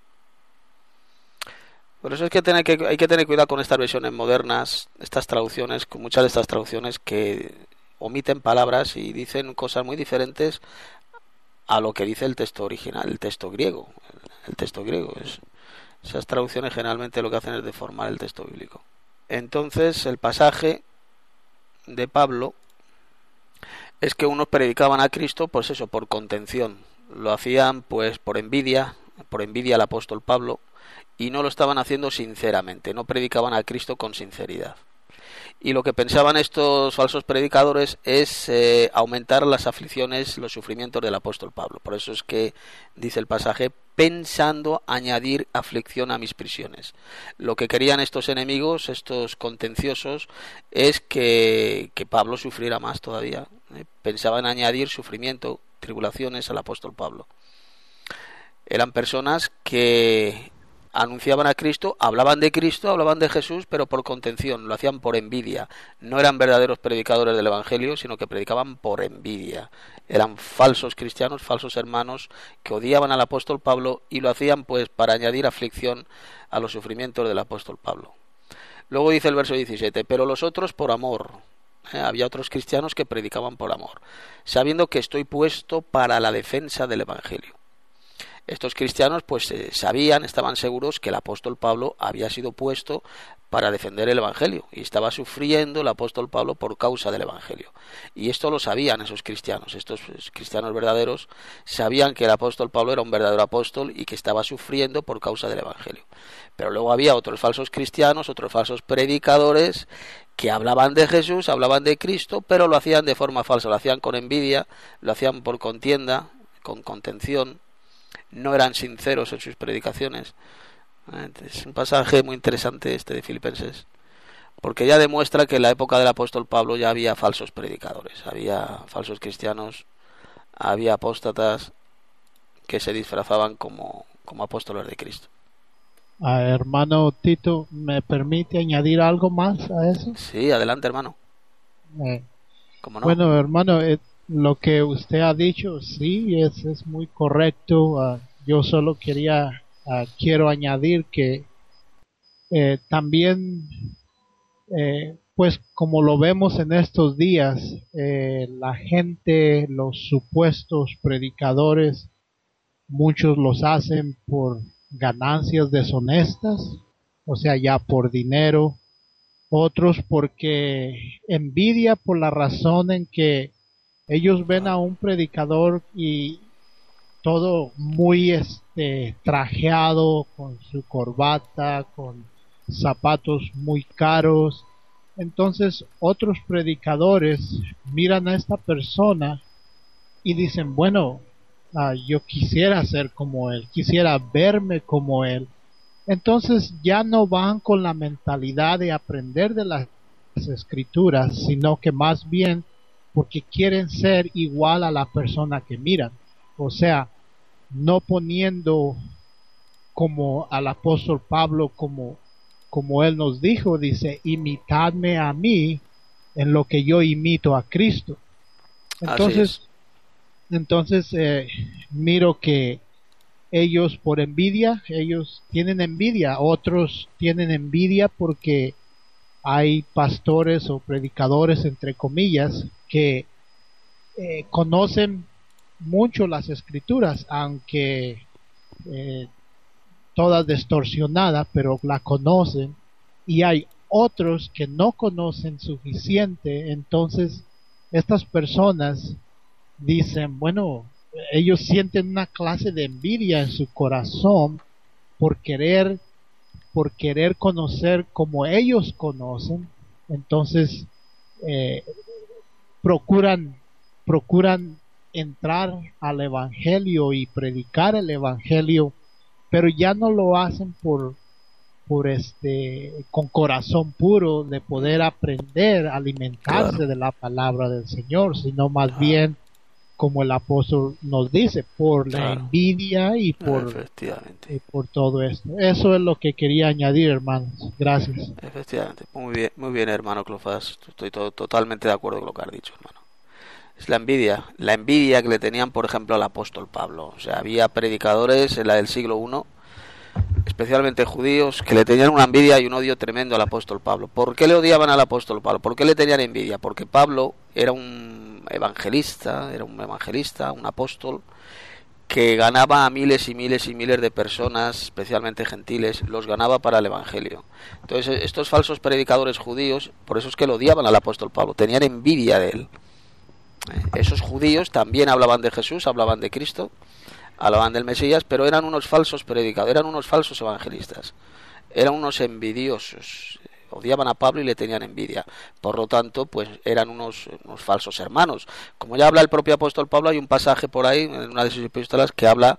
Por eso es que, tener que hay que tener cuidado con estas versiones modernas, estas traducciones, con muchas de estas traducciones que omiten palabras y dicen cosas muy diferentes a lo que dice el texto original, el texto griego. El texto griego es, esas traducciones generalmente lo que hacen es deformar el texto bíblico. Entonces, el pasaje de Pablo es que unos predicaban a Cristo, pues eso, por contención. Lo hacían pues por envidia, por envidia al apóstol Pablo, y no lo estaban haciendo sinceramente, no predicaban a Cristo con sinceridad. Y lo que pensaban estos falsos predicadores es eh, aumentar las aflicciones, los sufrimientos del apóstol Pablo. Por eso es que dice el pasaje: pensando añadir aflicción a mis prisiones. Lo que querían estos enemigos, estos contenciosos, es que, que Pablo sufriera más todavía. ¿eh? Pensaban añadir sufrimiento, tribulaciones al apóstol Pablo. Eran personas que anunciaban a Cristo, hablaban de Cristo, hablaban de Jesús, pero por contención, lo hacían por envidia. No eran verdaderos predicadores del Evangelio, sino que predicaban por envidia. Eran falsos cristianos, falsos hermanos, que odiaban al apóstol Pablo y lo hacían pues para añadir aflicción a los sufrimientos del apóstol Pablo. Luego dice el verso diecisiete, pero los otros por amor. Eh, había otros cristianos que predicaban por amor, sabiendo que estoy puesto para la defensa del Evangelio. Estos cristianos pues eh, sabían, estaban seguros que el apóstol Pablo había sido puesto para defender el Evangelio y estaba sufriendo el apóstol Pablo por causa del Evangelio. Y esto lo sabían esos cristianos, estos cristianos verdaderos sabían que el apóstol Pablo era un verdadero apóstol y que estaba sufriendo por causa del Evangelio. Pero luego había otros falsos cristianos, otros falsos predicadores que hablaban de Jesús, hablaban de Cristo, pero lo hacían de forma falsa, lo hacían con envidia, lo hacían por contienda, con contención. No eran sinceros en sus predicaciones. Es un pasaje muy interesante este de Filipenses, porque ya demuestra que en la época del apóstol Pablo ya había falsos predicadores, había falsos cristianos, había apóstatas que se disfrazaban como, como apóstoles de Cristo. Ah, hermano Tito, ¿me permite añadir algo más a eso? Sí, adelante, hermano. Eh, ¿Cómo no? Bueno, hermano, eh, lo que usted ha dicho, sí, es, es muy correcto. Uh, yo solo quería, uh, quiero añadir que eh, también, eh, pues como lo vemos en estos días, eh, la gente, los supuestos predicadores, muchos los hacen por ganancias deshonestas, o sea, ya por dinero, otros porque envidia por la razón en que ellos ven a un predicador y todo muy este trajeado, con su corbata, con zapatos muy caros. Entonces otros predicadores miran a esta persona y dicen, bueno, uh, yo quisiera ser como él, quisiera verme como él. Entonces ya no van con la mentalidad de aprender de las escrituras, sino que más bien porque quieren ser igual a la persona que miran. O sea, no poniendo como al apóstol Pablo, como, como él nos dijo, dice, imitadme a mí en lo que yo imito a Cristo. Entonces, entonces eh, miro que ellos por envidia, ellos tienen envidia, otros tienen envidia porque hay pastores o predicadores, entre comillas, que eh, conocen mucho las escrituras, aunque eh, toda distorsionada, pero la conocen, y hay otros que no conocen suficiente. Entonces estas personas dicen, bueno, ellos sienten una clase de envidia en su corazón por querer por querer conocer como ellos conocen. Entonces eh, procuran procuran entrar al evangelio y predicar el evangelio, pero ya no lo hacen por por este con corazón puro de poder aprender, alimentarse claro. de la palabra del Señor, sino más ah. bien como el apóstol nos dice, por claro. la envidia y por, Efectivamente. y por todo esto. Eso es lo que quería añadir, hermanos. Gracias. Efectivamente. Muy bien, muy bien, hermano Clofas. Estoy todo, totalmente de acuerdo con lo que has dicho, hermano. Es la envidia. La envidia que le tenían, por ejemplo, al apóstol Pablo. O sea, había predicadores en la del siglo primero, especialmente judíos, que le tenían una envidia y un odio tremendo al apóstol Pablo. ¿Por qué le odiaban al apóstol Pablo? ¿Por qué le tenían envidia? Porque Pablo era un evangelista, era un evangelista, un apóstol que ganaba a miles y miles y miles de personas, especialmente gentiles, los ganaba para el evangelio. Entonces estos falsos predicadores judíos, por eso es que lo odiaban al apóstol Pablo, tenían envidia de él. Esos judíos también hablaban de Jesús, hablaban de Cristo, hablaban del Mesías, pero eran unos falsos predicadores, eran unos falsos evangelistas, eran unos envidiosos. Odiaban a Pablo y le tenían envidia. Por lo tanto, pues eran unos, unos falsos hermanos. Como ya habla el propio apóstol Pablo, hay un pasaje por ahí, en una de sus epístolas, que habla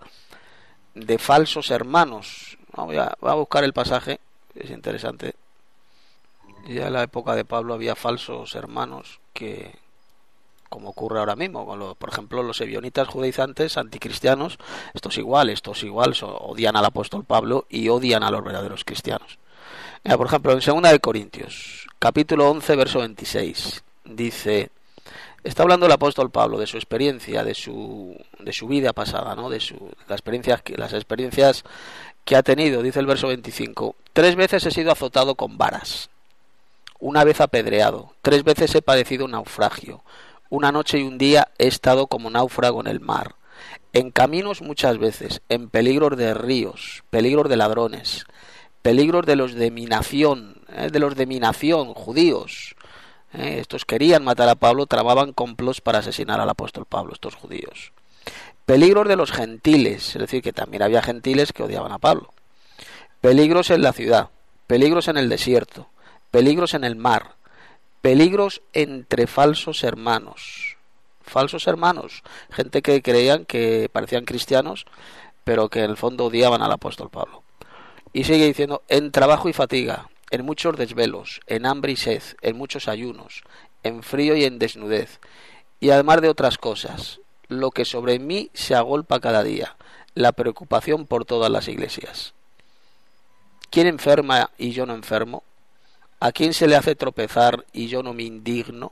de falsos hermanos. No, voy, a, voy a buscar el pasaje, es interesante. Ya en la época de Pablo había falsos hermanos que como ocurre ahora mismo, con lo, por ejemplo, los ebionitas judaizantes anticristianos, estos igual, estos igual, so, odian al apóstol Pablo y odian a los verdaderos cristianos. Mira, por ejemplo, en segunda de Corintios, capítulo once, verso veintiséis, dice, está hablando el apóstol Pablo de su experiencia, de su de su vida pasada, ¿no? De su de las experiencias que las experiencias que ha tenido, dice el verso veinticinco, tres veces he sido azotado con varas, una vez apedreado, tres veces he padecido un naufragio, una noche y un día he estado como náufrago en el mar, en caminos muchas veces, en peligros de ríos, peligros de ladrones, peligros de los de mi nación, ¿eh? de los de mi nación, judíos. ¿eh? Estos querían matar a Pablo, tramaban complots para asesinar al apóstol Pablo, estos judíos. Peligros de los gentiles, es decir, que también había gentiles que odiaban a Pablo. Peligros en la ciudad, peligros en el desierto, peligros en el mar, peligros entre falsos hermanos. Falsos hermanos, gente que creían que parecían cristianos, pero que en el fondo odiaban al apóstol Pablo. Y sigue diciendo, en trabajo y fatiga, en muchos desvelos, en hambre y sed, en muchos ayunos, en frío y en desnudez, y además de otras cosas, lo que sobre mí se agolpa cada día, la preocupación por todas las iglesias. ¿Quién enferma y yo no enfermo? ¿A quién se le hace tropezar y yo no me indigno?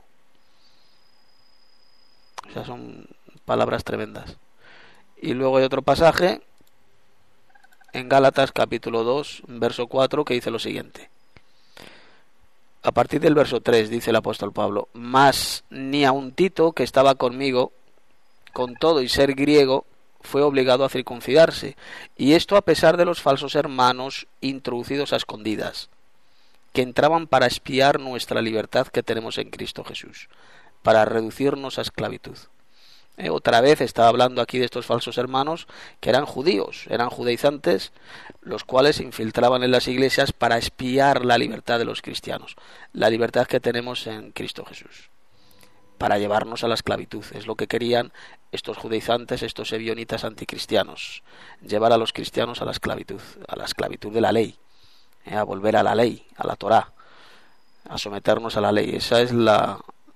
O sea, son palabras tremendas. Y luego hay otro pasaje en Gálatas capítulo dos, verso cuatro, que dice lo siguiente. A partir del verso tres dice el apóstol Pablo, mas ni aun Tito, que estaba conmigo, con todo y ser griego, fue obligado a circuncidarse, y esto a pesar de los falsos hermanos introducidos a escondidas, que entraban para espiar nuestra libertad que tenemos en Cristo Jesús, para reducirnos a esclavitud. Eh, otra vez estaba hablando aquí de estos falsos hermanos que eran judíos, eran judaizantes, los cuales se infiltraban en las iglesias para espiar la libertad de los cristianos, la libertad que tenemos en Cristo Jesús, para llevarnos a la esclavitud. Es lo que querían estos judaizantes, estos ebionitas anticristianos, llevar a los cristianos a la esclavitud, a la esclavitud de la ley, eh, a volver a la ley, a la Torá, a someternos a la ley. Esa es la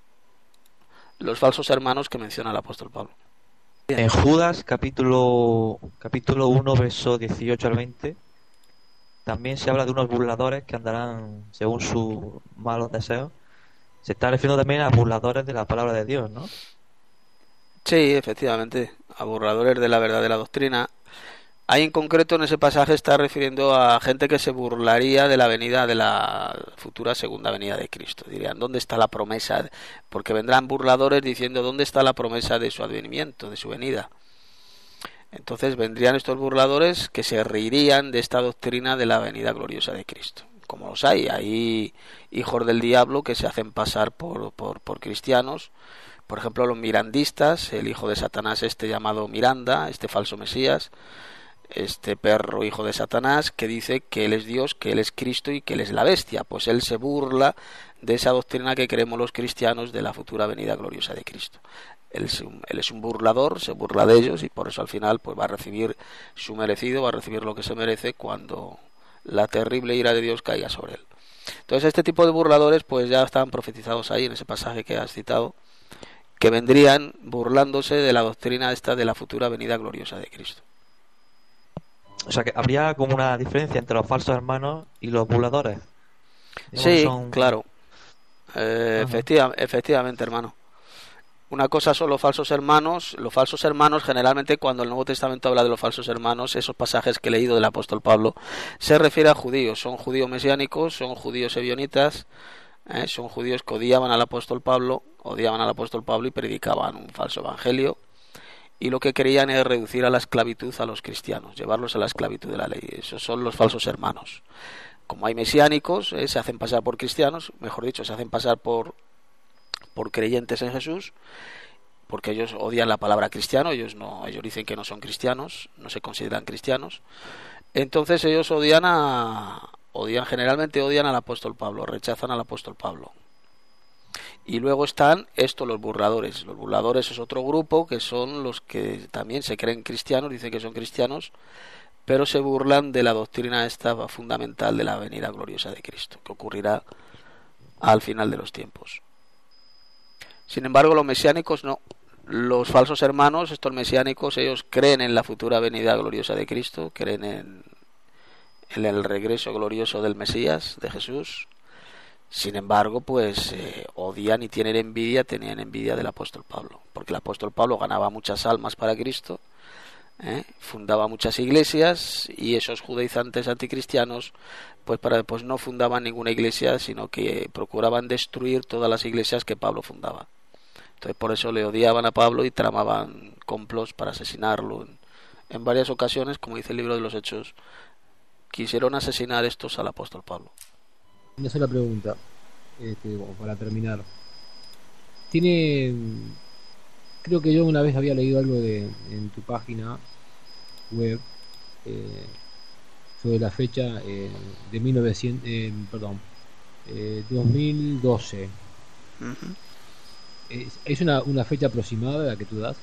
los falsos hermanos que menciona el apóstol Pablo. Bien. En Judas capítulo capítulo uno, verso dieciocho al veinte, también se habla de unos burladores que andarán según sus malos deseos. Se está refiriendo también a burladores de la palabra de Dios, ¿no? Sí, efectivamente, a burladores de la verdad de la doctrina. Ahí en concreto en ese pasaje está refiriendo a gente que se burlaría de la venida de la futura segunda venida de Cristo. Dirían, ¿dónde está la promesa? Porque vendrán burladores diciendo, ¿dónde está la promesa de su advenimiento, de su venida? Entonces vendrían estos burladores que se reirían de esta doctrina de la venida gloriosa de Cristo. Como los hay, hay hijos del diablo que se hacen pasar por, por, por cristianos. Por ejemplo, los mirandistas, el hijo de Satanás este llamado Miranda, este falso Mesías, este perro hijo de Satanás, que dice que él es Dios, que él es Cristo y que él es la bestia. Pues él se burla de esa doctrina que creemos los cristianos de la futura venida gloriosa de Cristo. Él es, un, él es un burlador, se burla de ellos y por eso al final pues va a recibir su merecido, va a recibir lo que se merece cuando la terrible ira de Dios caiga sobre él. Entonces este tipo de burladores pues ya estaban profetizados ahí en ese pasaje que has citado, que vendrían burlándose de la doctrina esta de la futura venida gloriosa de Cristo. O sea que habría como una diferencia entre los falsos hermanos y los burladores. Sí, son... claro. Eh, efectiva, efectivamente, hermano. Una cosa son los falsos hermanos. Los falsos hermanos, generalmente, cuando el Nuevo Testamento habla de los falsos hermanos, esos pasajes que he leído del apóstol Pablo, se refiere a judíos. Son judíos mesiánicos, son judíos ebionitas, eh, son judíos que odiaban al apóstol Pablo, odiaban al apóstol Pablo y predicaban un falso evangelio. Y lo que querían es reducir a la esclavitud a los cristianos, llevarlos a la esclavitud de la ley. Esos son los falsos hermanos. Como hay mesiánicos, eh, se hacen pasar por cristianos, mejor dicho, se hacen pasar por, por creyentes en Jesús, porque ellos odian la palabra cristiano, ellos no, ellos dicen que no son cristianos, no se consideran cristianos. Entonces ellos odian a, odian generalmente odian al apóstol Pablo, rechazan al apóstol Pablo. Y luego están estos, los burladores. Los burladores es otro grupo que son los que también se creen cristianos, dicen que son cristianos, pero se burlan de la doctrina esta fundamental de la venida gloriosa de Cristo, que ocurrirá al final de los tiempos. Sin embargo, los mesiánicos no. Los falsos hermanos, estos mesiánicos, ellos creen en la futura venida gloriosa de Cristo, creen en, en el regreso glorioso del Mesías, de Jesús. Sin embargo, pues eh, odian y tienen envidia, tenían envidia del apóstol Pablo, porque el apóstol Pablo ganaba muchas almas para Cristo, ¿eh? fundaba muchas iglesias, y esos judaizantes anticristianos pues para pues no fundaban ninguna iglesia, sino que procuraban destruir todas las iglesias que Pablo fundaba. Entonces por eso le odiaban a Pablo y tramaban complots para asesinarlo. En, en varias ocasiones, como dice el libro de los Hechos, quisieron asesinar estos al apóstol Pablo. Una sola pregunta, este, bueno, para terminar. Tiene, creo que yo una vez había leído algo de en tu página web eh, sobre la fecha eh, de mil novecientos, eh, perdón, eh, dos mil doce. Uh-huh. ¿Es, es una, una fecha aproximada la que tú das?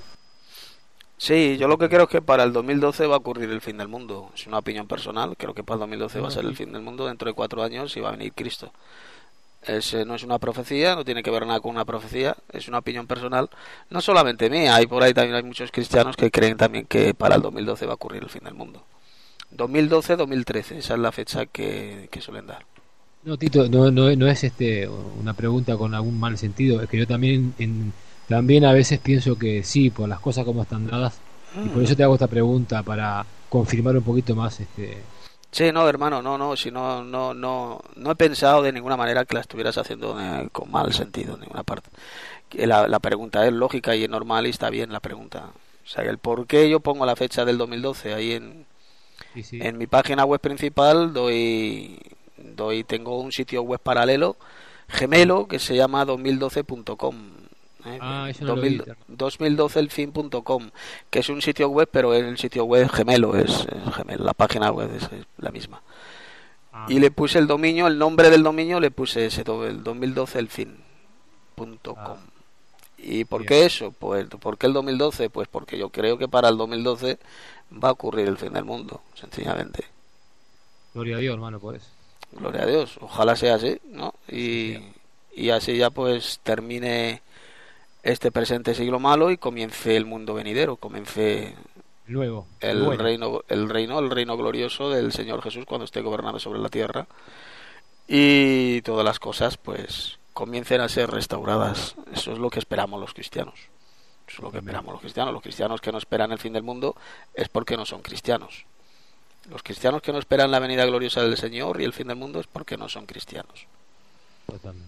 Sí, yo lo que creo es que para el dos mil doce va a ocurrir el fin del mundo. Es una opinión personal. Creo que para el dos mil doce va a ser el fin del mundo. Dentro de cuatro años y va a venir Cristo. Es, no es una profecía, no tiene que ver nada con una profecía. Es una opinión personal. No solamente mía, hay por ahí también hay muchos cristianos que creen también que para el dos mil doce va a ocurrir el fin del mundo. dos mil doce dos mil trece, esa es la fecha que, que suelen dar. No, Tito, no, no, no es este una pregunta con algún mal sentido. Es que yo también en, también a veces pienso que sí, por las cosas como están dadas, mm. y por eso te hago esta pregunta para confirmar un poquito más este. Sí, no, hermano, no, no, si no, no, no, no he pensado de ninguna manera que la estuvieras haciendo eh, con mal sentido en ninguna parte. La, la pregunta es lógica y es normal y está bien la pregunta. O sea, el por qué yo pongo la fecha del dos mil doce ahí en, sí, sí. en mi página web principal doy doy tengo un sitio web paralelo gemelo que se llama dos mil doce punto com. ¿eh? Ah, eso no dos mil doce el fin punto com, que es un sitio web, pero el sitio web gemelo es, es gemelo, la página web es, es la misma. Ah. Y le puse el dominio, el nombre del dominio le puse ese, el dos mil doce el fin punto com. Ah. ¿Y por Bien. qué eso? Pues ¿por qué el dos mil doce? Pues porque yo creo que para el dos mil doce va a ocurrir el fin del mundo, sencillamente. Gloria a Dios, hermano, pues. Gloria a Dios, ojalá sea así, ¿no? Y, y así ya pues termine este presente siglo malo y comience el mundo venidero, comience luego el bueno. reino, el reino, el reino glorioso del Señor Jesús cuando esté gobernando sobre la tierra, y todas las cosas pues comiencen a ser restauradas. Eso es lo que esperamos los cristianos. Eso es lo que esperamos los cristianos. Los cristianos que no esperan el fin del mundo es porque no son cristianos. Los cristianos que no esperan la venida gloriosa del Señor y el fin del mundo es porque no son cristianos. Totalmente.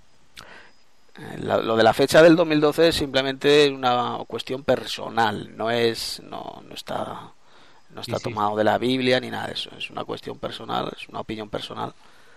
La, lo de la fecha del dos mil doce es simplemente una cuestión personal, no es no no está no está sí, tomado sí. de la Biblia ni nada de eso, es una cuestión personal, es una opinión personal,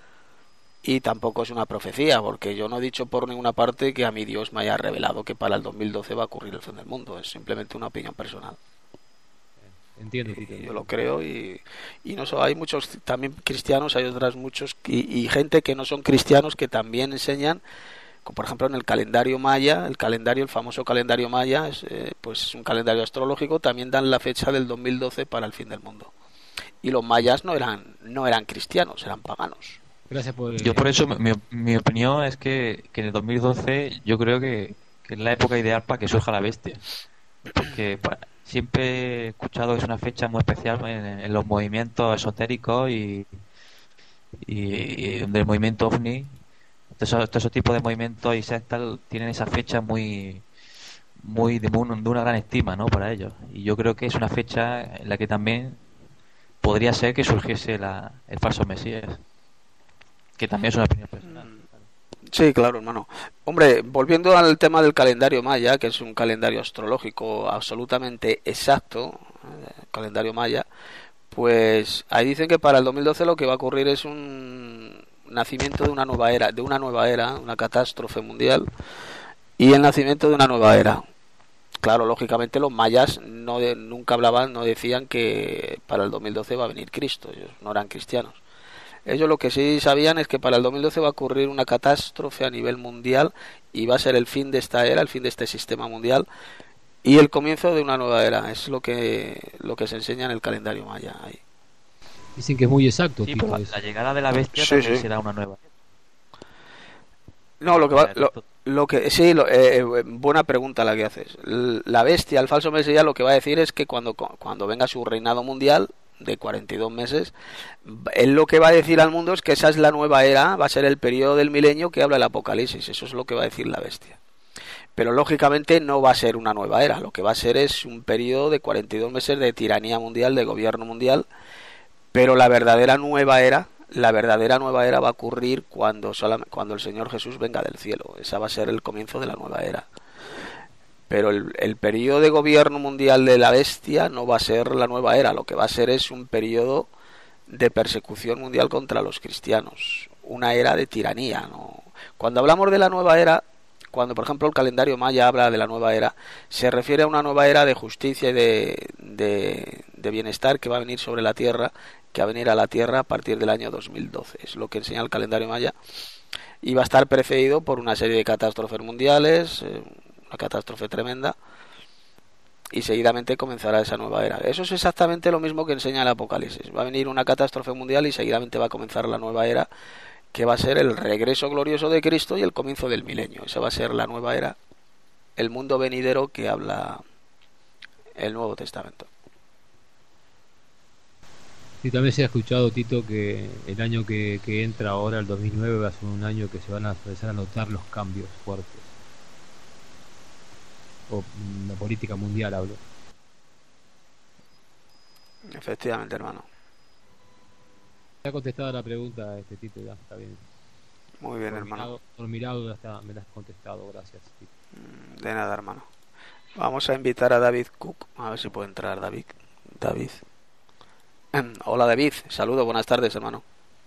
y tampoco es una profecía, porque yo no he dicho por ninguna parte que a mí Dios me haya revelado que para el dos mil doce va a ocurrir el fin del mundo, es simplemente una opinión personal. Entiendo, y, entiendo. Yo lo creo y, y no so, hay muchos también cristianos, hay otras muchos y, y gente que no son cristianos que también enseñan, como por ejemplo en el calendario maya, el calendario, el famoso calendario maya, es, eh, pues es un calendario astrológico, también dan la fecha del dos mil doce para el fin del mundo. Y los mayas no eran no eran cristianos, eran paganos. Gracias por el... Yo por eso mi, mi opinión es que, que en el dos mil doce yo creo que, que es la época ideal para que surja la bestia, porque para, siempre he escuchado que es una fecha muy especial en, en los movimientos esotéricos y, y, y del movimiento ovni. Todos esos tipos de movimientos y sectas tienen esa fecha muy muy de, un, de una gran estima, ¿no? Para ellos. Y yo creo que es una fecha en la que también podría ser que surgiese la, el falso Mesías, que también es una opinión personal. Sí, claro, hermano. Hombre, volviendo al tema del calendario maya, que es un calendario astrológico absolutamente exacto, el calendario maya, pues ahí dicen que para el dos mil doce lo que va a ocurrir es un nacimiento de una nueva era, de una nueva era, una catástrofe mundial y el nacimiento de una nueva era. Claro, lógicamente los mayas no de, nunca hablaban, no decían que para el dos mil doce va a venir Cristo, ellos no eran cristianos. Ellos lo que sí sabían es que para el dos mil doce va a ocurrir una catástrofe a nivel mundial y va a ser el fin de esta era, el fin de este sistema mundial y el comienzo de una nueva era. Es lo que lo que se enseña en el calendario maya ahí. Dicen que es muy exacto. Sí, tipo pues la, la llegada de la bestia sí, también sí. será una nueva. No, lo que va, lo, Lo que sí, lo, eh, buena pregunta la que haces. La bestia, el falso Mesías, lo que va a decir es que cuando cuando venga su reinado mundial de cuarenta y dos meses, él lo que va a decir al mundo es que esa es la nueva era, va a ser el periodo del milenio que habla el Apocalipsis. Eso es lo que va a decir la bestia. Pero lógicamente no va a ser una nueva era. Lo que va a ser es un periodo de cuarenta y dos meses de tiranía mundial, de gobierno mundial. Pero la verdadera nueva era, la verdadera nueva era va a ocurrir cuando solamente, cuando el Señor Jesús venga del cielo. Esa va a ser el comienzo de la nueva era. Pero el, el periodo de gobierno mundial de la bestia no va a ser la nueva era. Lo que va a ser es un periodo de persecución mundial contra los cristianos. Una era de tiranía, ¿no? Cuando hablamos de la nueva era, cuando por ejemplo el calendario maya habla de la nueva era, se refiere a una nueva era de justicia y de, de, de bienestar que va a venir sobre la tierra, que va a venir a la tierra a partir del año dos mil doce. Es lo que enseña el calendario maya. Y va a estar precedido por una serie de catástrofes mundiales, eh, una catástrofe tremenda, y seguidamente comenzará esa nueva era. Eso es exactamente lo mismo que enseña el Apocalipsis. Va a venir una catástrofe mundial y seguidamente va a comenzar la nueva era, que va a ser el regreso glorioso de Cristo y el comienzo del milenio. Esa va a ser la nueva era, el mundo venidero que habla el Nuevo Testamento. Y también se ha escuchado, Tito, que el año que, que entra ahora, el dos mil nueve, va a ser un año que se van a empezar a notar los cambios fuertes. O la política mundial, hablo. Efectivamente, hermano. Ya ha contestado la pregunta, este Tito, ya está bien. Muy bien, por hermano. Mirado, por mirado ya está, me la has contestado, gracias, Tito. De nada, hermano. Vamos a invitar a David Cook, a ver si puede entrar David. David. Hola, David. Saludos, buenas tardes, hermano.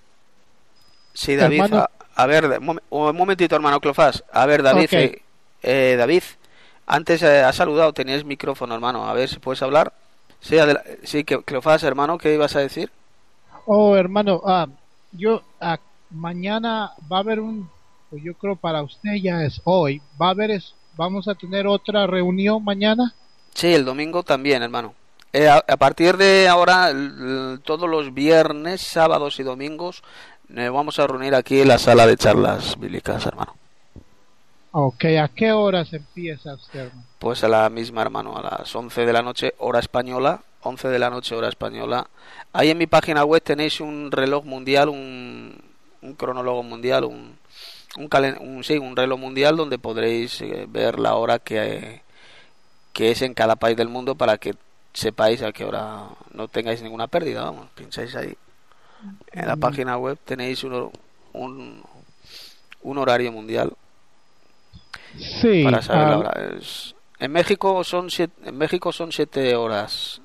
Sí, David. A, a ver, un, un momentito, hermano Cleofás. A ver, David. Okay. Eh, eh, David, antes eh, has saludado, tenías micrófono, hermano. A ver si puedes hablar. Sí, sí, Cleofás, hermano, ¿qué ibas a decir? Oh, hermano, ah, yo ah, mañana va a haber un, pues yo creo para usted ya es hoy, va a haber, es, vamos a tener otra reunión mañana. Sí, el domingo también, hermano. Eh, a, a partir de ahora, el, todos los viernes, sábados y domingos, nos vamos a reunir aquí en la sala de charlas bíblicas, hermano. Ok, ¿a qué horas empieza usted, hermano? Pues a la misma, hermano, a las once de la noche, hora española, once de la noche, hora española. Ahí en mi página web tenéis un reloj mundial, un, un cronólogo mundial, un, un, calen, un, sí, un reloj mundial donde podréis eh, ver la hora que, que es en cada país del mundo para que sepáis a qué hora, no tengáis ninguna pérdida, vamos, pincháis ahí. En la página web tenéis un, un, un horario mundial. Sí. Para saber uh, la hora. Es, en México son siete, en México son siete horas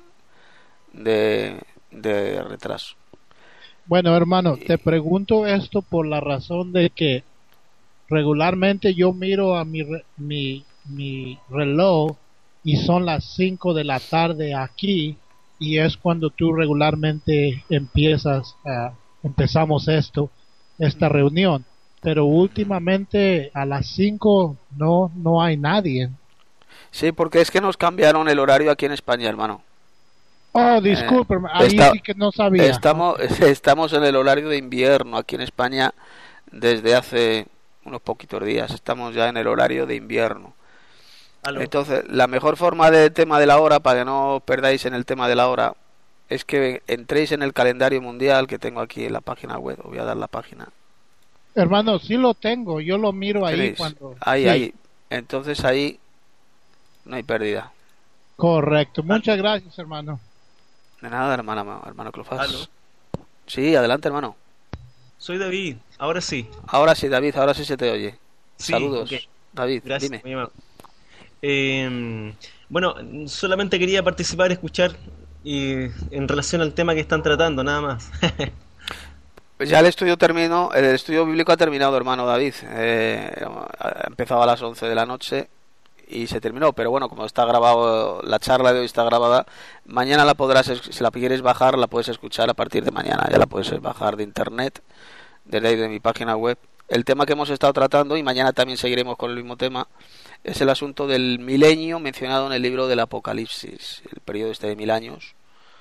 de, de retraso. Bueno, hermano, y... te pregunto esto por la razón de que regularmente yo miro a mi mi mi reloj y son las cinco de la tarde aquí y es cuando tú regularmente empiezas uh, empezamos esto esta reunión, pero últimamente a las cinco no no hay nadie. Sí, porque es que nos cambiaron el horario aquí en España, hermano. Oh, disculpe, eh, ahí está, sí que no sabía. Estamos estamos en el horario de invierno aquí en España desde hace unos poquitos días. Estamos ya en el horario de invierno. ¿Aló? Entonces, la mejor forma del tema de la hora, para que no os perdáis en el tema de la hora, es que entréis en el calendario mundial que tengo aquí en la página web. Os voy a dar la página. Hermano, sí lo tengo, yo lo miro ahí ¿Tenéis? cuando... Ahí, sí. ahí. Entonces ahí no hay pérdida. Correcto, muchas gracias, hermano. De nada, hermano, hermano Cleofás. Sí, adelante, hermano. Soy David, ahora sí. Ahora sí, David, ahora sí se te oye. Sí, Saludos, okay. David, gracias, dime. Eh, bueno, solamente quería participar, escuchar y en relación al tema que están tratando, nada más. Pues ya el estudio terminó, el estudio bíblico ha terminado, hermano David. Eh, ha empezado a las once de la noche y se terminó, pero bueno, como está grabado, la charla de hoy está grabada, mañana la podrás, si la quieres bajar, la puedes escuchar a partir de mañana, ya la puedes bajar de internet, desde ahí de mi página web. El tema que hemos estado tratando, y mañana también seguiremos con el mismo tema, es el asunto del milenio mencionado en el libro del Apocalipsis, el periodo este de mil años,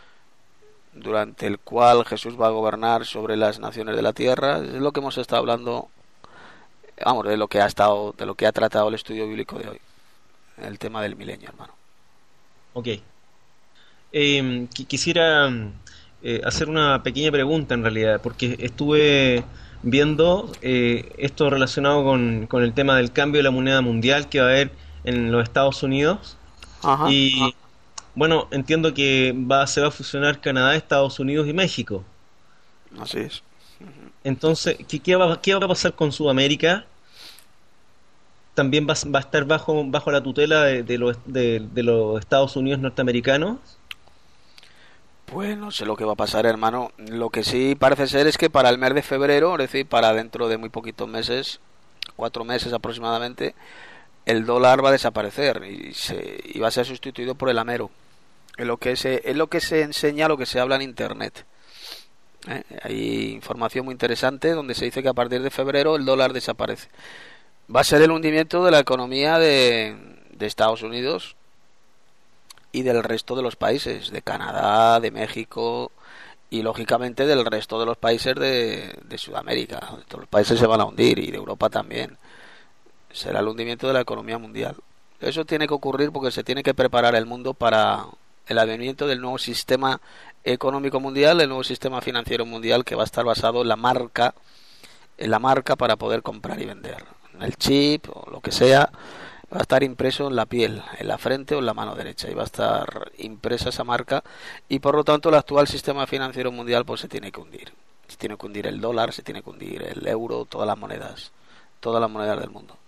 durante el cual Jesús va a gobernar sobre las naciones de la tierra. Es lo que hemos estado hablando vamos, de lo que ha estado, de lo que ha tratado el estudio bíblico de hoy, el tema del milenio, hermano. Ok. Eh, quisiera eh, hacer una pequeña pregunta en realidad, porque estuve viendo eh, esto relacionado con, con el tema del cambio de la moneda mundial que va a haber en los Estados Unidos. Ajá. Y bueno, entiendo que va, se va a fusionar Canadá, Estados Unidos y México. Así es. Entonces, ¿qué, qué, va, qué va a pasar con Sudamérica? ¿También va, va a estar bajo, bajo la tutela de, de, los, de, de los Estados Unidos norteamericanos? Pues no sé lo que va a pasar, hermano. Lo que sí parece ser es que para el mes de febrero, es decir, para dentro de muy poquitos meses, cuatro meses aproximadamente, el dólar va a desaparecer y, se, y va a ser sustituido por el amero. Es lo que se, es lo que se enseña, lo que se habla en Internet. ¿Eh? Hay información muy interesante donde se dice que a partir de febrero el dólar desaparece. Va a ser el hundimiento de la economía de, de Estados Unidos y del resto de los países, de Canadá, de México y lógicamente del resto de los países de, de Sudamérica. Todos los países se van a hundir y de Europa también. Será el hundimiento de la economía mundial. Eso tiene que ocurrir porque se tiene que preparar el mundo para el advenimiento del nuevo sistema económico mundial, el nuevo sistema financiero mundial que va a estar basado en la marca, en la marca para poder comprar y vender. El chip o lo que sea va a estar impreso en la piel, en la frente o en la mano derecha y va a estar impresa esa marca y por lo tanto el actual sistema financiero mundial pues se tiene que hundir. Se tiene que hundir el dólar, se tiene que hundir el euro, todas las monedas, todas las monedas del mundo.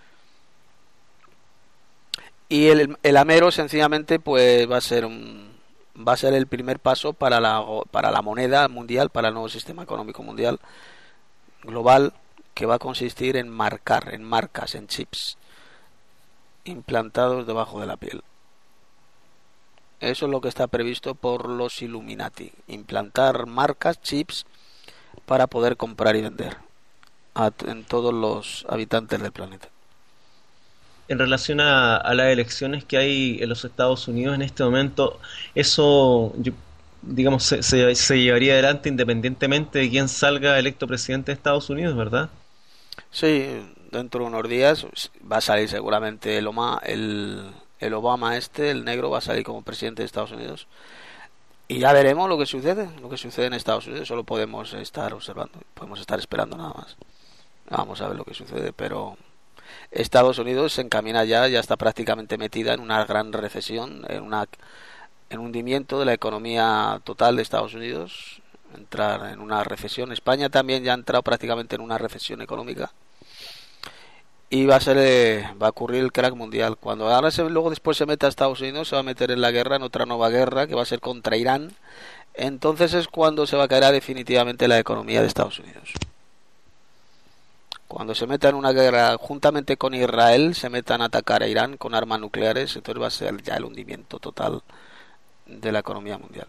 Y el, el amero sencillamente pues va a ser un, va a ser el primer paso para la para la moneda mundial, para el nuevo sistema económico mundial global, que va a consistir en marcar, en marcas, en chips implantados debajo de la piel. Eso es lo que está previsto por los Illuminati, implantar marcas, chips para poder comprar y vender a, en todos los habitantes del planeta. En relación a, a las elecciones que hay en los Estados Unidos en este momento, eso, yo, digamos, se, se, se llevaría adelante independientemente de quién salga electo presidente de Estados Unidos, ¿verdad? Sí, dentro de unos días va a salir seguramente el Obama, el, el Obama este, el negro, va a salir como presidente de Estados Unidos. Y ya veremos lo que sucede, lo que sucede en Estados Unidos. Solo podemos estar observando, podemos estar esperando nada más. Vamos a ver lo que sucede, pero Estados Unidos se encamina ya, ya está prácticamente metida en una gran recesión, en una en un hundimiento de la economía total de Estados Unidos, entrar en una recesión. España también ya ha entrado prácticamente en una recesión económica y va a ser eh, va a ocurrir el crack mundial. Cuando ahora se, luego después se meta a Estados Unidos, se va a meter en la guerra, en otra nueva guerra que va a ser contra Irán. Entonces es cuando se va a caer definitivamente la economía de Estados Unidos. Cuando se meta en una guerra juntamente con Israel, se metan a atacar a Irán con armas nucleares, entonces va a ser ya el hundimiento total de la economía mundial.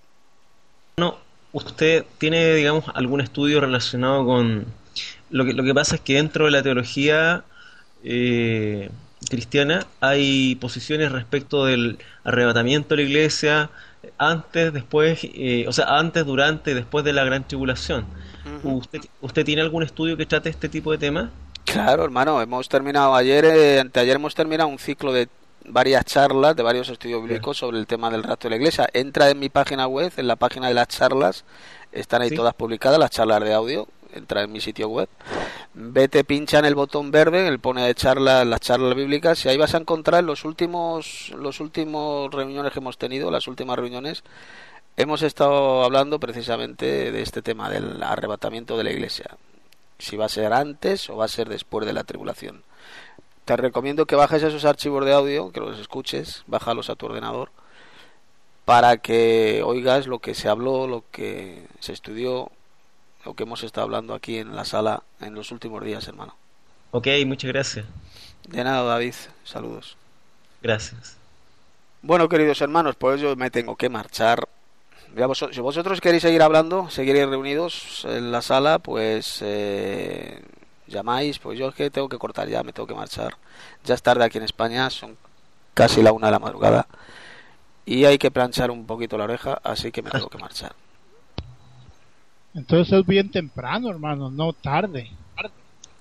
No, ¿usted tiene, digamos, algún estudio relacionado con lo que lo que pasa es que dentro de la teología eh, cristiana hay posiciones respecto del arrebatamiento de la iglesia antes, después, eh, o sea, antes, durante y después de la gran tribulación? Uh-huh. ¿Usted, ¿Usted tiene algún estudio que trate este tipo de temas? Claro, hermano, hemos terminado ayer, eh, anteayer hemos terminado un ciclo de varias charlas, de varios estudios bíblicos sobre el tema del rapto de la iglesia. Entra en mi página web, en la página de las charlas, están ahí ¿Sí? todas publicadas, las charlas de audio. Entra en mi sitio web, vete, pincha en el botón verde, él pone de charlas, las charlas bíblicas, y ahí vas a encontrar los últimos los últimos reuniones que hemos tenido, las últimas reuniones. Hemos estado hablando precisamente de este tema del arrebatamiento de la iglesia, si va a ser antes o va a ser después de la tribulación. Te recomiendo que bajes esos archivos de audio, que los escuches, bájalos a tu ordenador, para que oigas lo que se habló, lo que se estudió, lo que hemos estado hablando aquí en la sala en los últimos días, hermano. Ok, muchas gracias. De nada, David. Saludos. Gracias. Bueno, queridos hermanos, pues yo me tengo que marchar. Ya vos, si vosotros queréis seguir hablando, seguiréis reunidos en la sala, pues eh, llamáis. Pues yo es que tengo que cortar ya, me tengo que marchar. Ya es tarde aquí en España, son casi la una de la madrugada. Y hay que planchar un poquito la oreja, así que me tengo que marchar. Entonces es bien temprano, hermano, no tarde.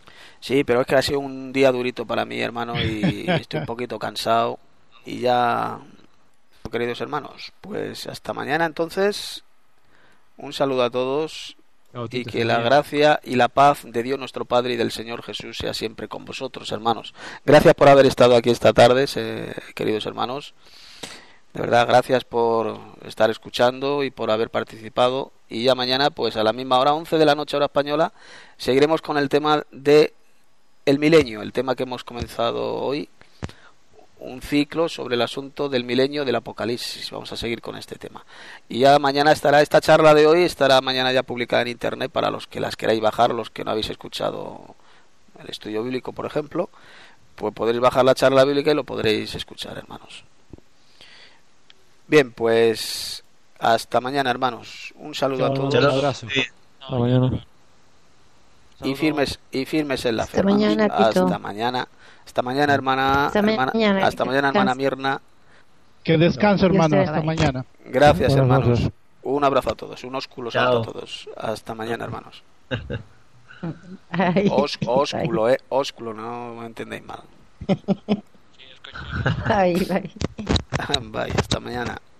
Sí, pero es que ha sido un día durito para mí, hermano, y estoy un poquito cansado. Y ya, queridos hermanos, pues hasta mañana entonces. Un saludo a todos Chao, y Tito, que hasta la mañana. gracia y la paz de Dios nuestro Padre y del Señor Jesús sea siempre con vosotros, hermanos. Gracias por haber estado aquí esta tarde, eh, queridos hermanos. De verdad, gracias por estar escuchando y por haber participado. Y ya mañana, pues a la misma hora, once de la noche, hora española, seguiremos con el tema de el milenio, el tema que hemos comenzado hoy, un ciclo sobre el asunto del milenio del Apocalipsis. Vamos a seguir con este tema. Y ya mañana estará esta charla de hoy, estará mañana ya publicada en internet para los que las queráis bajar, los que no habéis escuchado el estudio bíblico, por ejemplo, pues podréis bajar la charla bíblica y lo podréis escuchar, hermanos. Bien, pues hasta mañana, hermanos. Un saludo a todos. Un abrazo. Sí. Hasta mañana. Y firmes, y firmes en la fe. Hasta mañana, Tito. Hasta mañana. Hasta mañana, hermana. Hasta hermana- mañana, hasta que mañana, hermana descanse. Mirna. Que descanse, Dios hermano. te Hasta bendiga. mañana. Gracias, Buenas hermanos. noches. Un abrazo a todos. Un ósculo Chao. santo a todos. Hasta mañana, hermanos. Ay, Os, ósculo, eh. Ósculo, no me entendéis mal. ay, ay. Bye, hasta mañana.